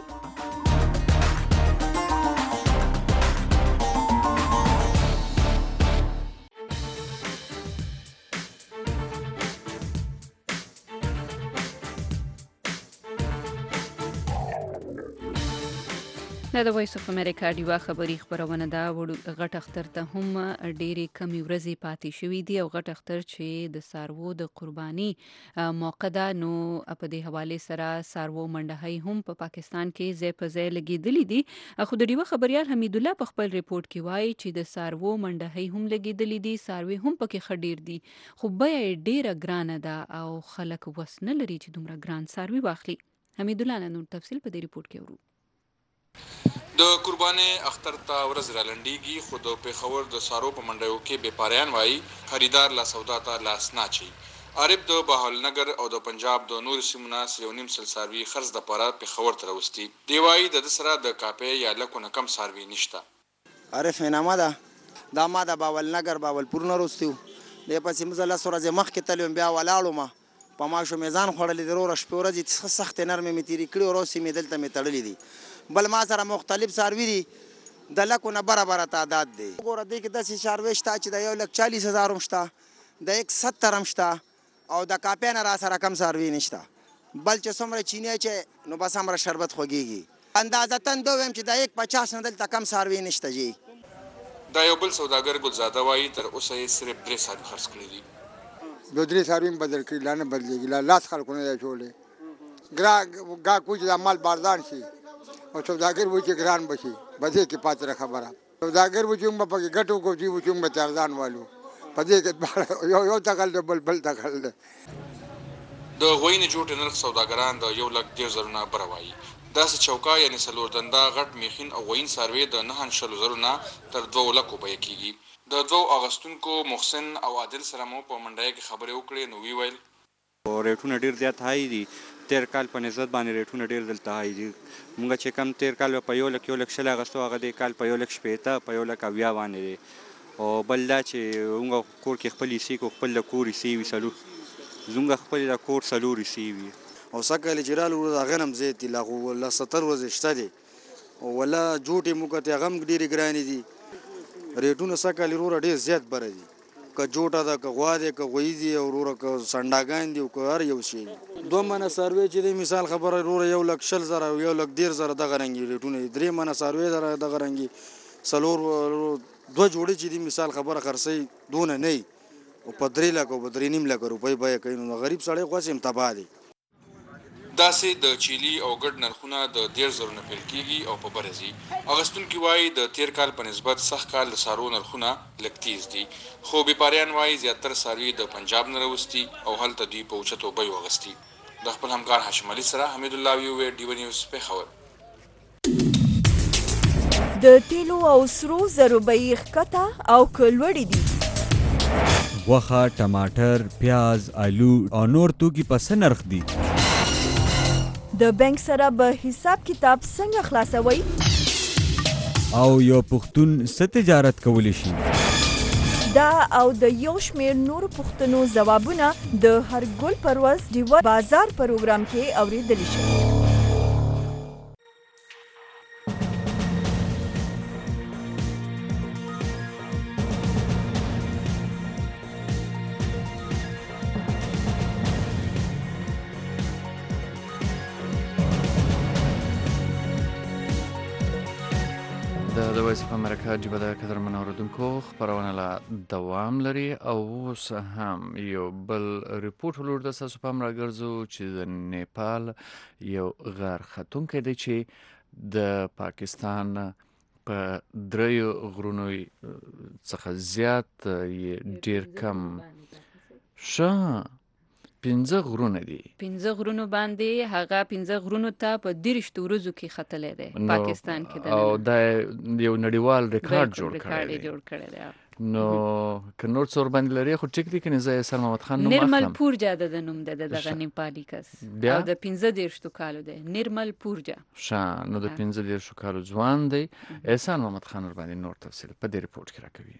دا د وایس اف امریکا ډیوا خبري خبرونه ده غټ اختر ته هم ډېرې کمی ورځې پاتې شوې دي او غټ اختر چې د سارو د قرباني موقع ده نو په دې حواله سره سارو منډهي هم په پا پاکستان کې ځای په ځای لګېدلې دي خو د ډیوا خبريال حمید الله په خپل ریپورت کې وایي چې د سارو منډهي هم لګېدلې دي ساروي هم پکې خډیر دي خو بیا ډېره ګرانه ده او خلک وس نه لري چې دومره ګران ساروي واخلي حمید الله نور تفصیل په دې ریپورت کې ورو د قرباني اختر ته ورځ را لنډیږي خو د پیښور د سارو په منډیو کې بیپاریان وایي خریدار لا سودا ته لاس نه چي عارف د بهاولنګر او د پنجاب د نور سیمونه یو نیم سل ساروي خرڅ د پاره پیښور ته راوستي دی وایي د سره د کاپې یا لکونه کم ساروي نشته عارف نامه ده دا ما د بهاولنګر باولپور نه راوستیو د پسې مزله سره ز مخ کې تلم بیا ولاړو ما په ما شو میزان خړلې درو رش په ورځ سخت نرمه می تیری کړي او سي می دلته می تړلې دي بل ما سره مختلف ساروي دي د لکونه برابر تعداد دي وګوره دې کې د ساروي شته چې د یو لک چالیس هزار هم شته د یک ستر هم شته او د کاپین را سره کم ساروي نشته بل چې څومره چینه چې نو بس همره شربت خوږيږي اندازه تن دوم چې د یک پچاس نه دلته کم ساروي نشته جی دا یو بل سوداګر ګلزاده وایي تر اوسه یې صرف درې ساروي خرڅ کړي دي دو درې ساروي بدل کړي لا نه بدلېږي لا لاس خلکو نه دی چولې ګرا ګا کوچ د مال بازار شي او سوداګر و چې ګران بشي بځې کې پاتره خبره سوداګر و چې موږ په ګټو کو چې و چې موږ ترزان والو پدې کې یو یو تکل بل بل تکل د غوینې جوړ نرخ سوداګران د یو لک ډیر زرونه بروایي داسې چوکا یعنی سلور دنده غټ میخین او غوین سروي د نه شلو زرونه تر دوه لکو به کېږي د دوه اغستونکو محسن او عادل سره مو په منډای کې خبرې وکړې نو وی ویل ریټونه ډیر زیات هاي دي تیر کال په نسبت باندې ریټونه ډیر دلته هاي دي موږ چې کم تیر کال په یو لک یو لک شل اغستو هغه د کال په یو لک شپېته په یو لک اویا باندې دي او بل دا چې موږ کور کې خپل سی کو خپل کور سی وی سلو زموږ خپل کور سلو سی وی او سکه لجرال ور غنم زیت لا ولا ستر ورځ شته دي ولا جوټي موږ ته غم ډیر ګران دي ریټونه سکه لرو ډیر زیات بر دي که جوټه ده که غوا دی که غوی دی او وروره که سنډاګان دي او که هر یو شی دوه منه سروې چې دی مثال خبره وروره یو لک شل زره او یو لک دېرش زره دغه رنګې ریټونه دي درې منه سروې زره دغه رنګې څلور دوه جوړې چې دي مثال خبره خرڅوي دونه نه وي او په درې لکه او په درې نیم لکه روپۍ بیه کوي نو غریب سړی خو هسې هم تباه دی داسې د چیلي او ګډ نرخونه د دېرش زرو نه پیل کېږي او په بره ځي اغوستونکي وایي د تیر کال په نسبت سږ کال د څاروو نرخونه لږ تیز دي خو بیپاریان وایي زیاتره څاروي د پنجاب نه راوستي او هلته دوی په اوچتو بیو اغوستي د خپل همکار هاشم علي سره حمید الله ویوې ډیو نیوز پېښور د تیلو او سرو زرو بیې ښکته او که لوړې دي غوښه، ټماټر، پیاز، آلو او نور توکي په څه نرخ دي د بانک سره به حساب کتاب څنګه خلاصوي او یو پښتون څه تجارت کولی شي دا او د یو شمېر نورو پوښتنو ځوابونه د هر ګل پر ورځ ډیوه بازار پروګرام کې اورېدلی شي د وایس اف امریکا ډیوه د قدرمنو اوریدونکو خپرونه لا دوام لري او اوس هم یو بل ریپورټ ولور د تاسو پام راګرځو چې د نیپال یو غار ختونکی دی چې د پاکستان په دریو غرونو څخه زیات یې ډیر کم ښه پنځه غرونه دي پنځه غرونو باندې هغه پنځه غرونو ته په دیرشتو ورځو کې ختلی دی پاکستان کې او دا یو نړیوال ریکارډ جوړ کړی جوړ کړی دی نو که نور څور باندې لري خو ټیک دی که نه زه سر محمد خان نوم نرمل اخلم پورجا د نوم د دغه نیپالي کس بیا؟ او د پنځه دیرشتو کالو دی نرمل پورجا ښه نو د پنځه دیرشو کالو ځوان دی احسان محمد خان ورباندې نور تفصیل په دې ریپورټ کې راکوي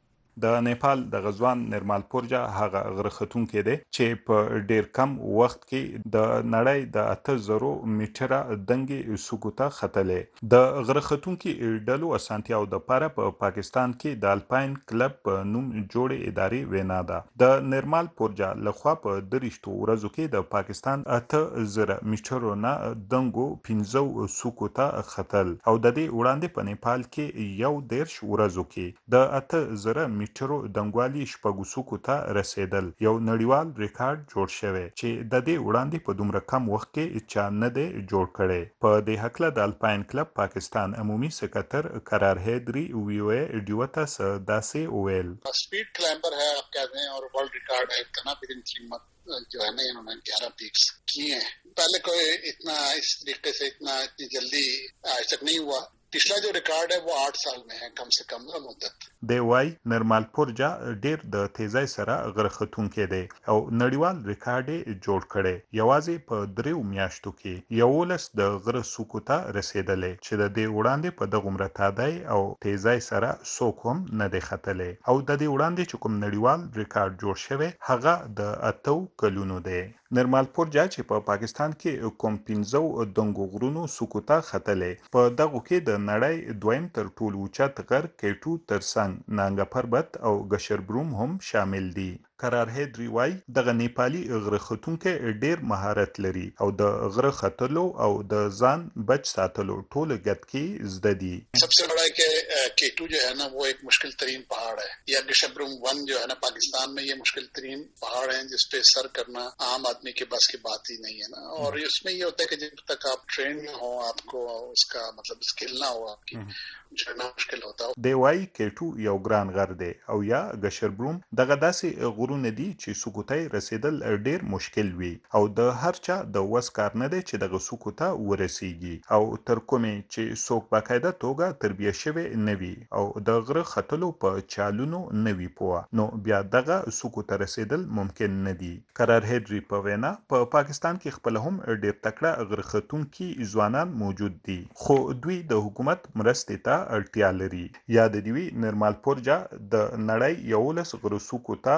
د نیپال د غزوان نرمال پورجا هغه غره ختونکی دی چې په ډیر کم وخت کې د نړۍ د اته زرو میټره دنګې سکوته ختلې د غره ختونکي ډلو اسانتیاو د پاره په پا پاکستان کې د الپاین کلب په نوم جوړې ادارې وینا ده د نرمال پورجا لخوا په دریشتو ورځو کې د پاکستان اته زره میټرو نه دنګو پنځو سکوته ختل او د دې وړاندې په نیپال کې یو دیرش ورځو کې د اته زره میټرو دنګوالي شپږو سکو ته رسیدل یو نړیوال ریکارډ جوړ شوی چې د دې وړاندې په دومره کم وخت کې چا نه دی جوړ کړی په دې هکله د الپاین کلب پاکستان عمومي سکرټر قرار حیدری ویو ډیوتا س داسې ویل speed climber है आप कहते हैं और world record है इतना भी दिन कीमत जो है ना इन्होंने ग्यारह पीक्स किए हैं पहले कोई इतना इस तरीके से इतना इतनी जल्दी आज तक नहीं हुआ पिछला जो रिकॉर्ड है वो आठ साल में है कम से कम मुद्दत دی وای نرمال پورجا ډیر د تیزای سره غره ختونکی دی او نړیوال ریکارډ جوړ کړي یوازې په دریو میاشتو کې یولس د غره سکوته رسیدلې چې د دې وړاندې په دغه عمر تادای او تیزای سره څوک هم نه دی ختلې او د دې وړاندې چې کوم نړیوال ریکارډ جوړ شوی هغه د اتو کلونو دی نرمال پورجا چې په پا پاکستان کې کوم پنځو دنګو غرونو سکوته ختلې په دغه کې د نړۍ دویم تر ټولو اوچت غر کېټو ترڅنګ نانګا پربت او ګشربروم هم شامل دي قرار حیدری وای دغه نیپالي غره ختونکي ډیر مهارت لري او د غره ختلو او د ځان بچ ساتلو ټول ګټ کې زده دي सबसे बड़ा है कि केटू जो है ना वो एक मुश्किल तरीन पहाड़ है या गशबरूम वन जो है ना पाकिस्तान में ये मुश्किल तरीन पहाड़ है जिसपे सर करना आम आदमी के बस की बात ही नहीं है ना और इसमें ये होता है कि जब तक आप ट्रेन न हो आपको उसका मतलब स्किल ना हो आपकी चढ़ना मुश्किल होता है دی وای کېټو یو ګران غر دی او یا ګشربروم دغه داسې غرونه دي چې سکوتای رسیدل ډیر مشکل وي او د هر چا د وس کار نه دی چې دغه سکوته ورسیږي او تر کومې چې څوک باقاعده توګه تربیه شوی نه وي او د غره ختلو په چالونو نه وي پوه نو بیا دغه سکوته رسیدل ممکن نه دي قرار حیدری په وینا په پا پاکستان کې خپل هم ډیر تکړه غره ختونکي ځوانان موجود دي خو دوی د حکومت مرستې ته اړتیا لري یا د دوی نرمال پورجا د نړۍ یولس غره سکوته د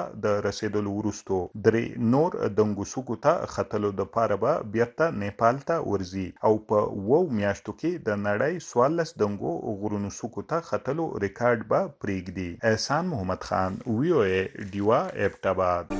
رسیدلو وروسته درې نور دنګو سوکو ته ختلو د پاره به بیرته نیپال ته ورځي او په وو میاشتو کې د نړۍ څوارلس دنګو غرونو سوکو ته ختلو ریکارډ به پریږدي. احسان محمد خان، وی او ای ډیوا ابټاباد.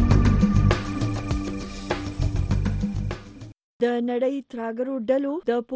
د نړۍ ترهګرو ډلو د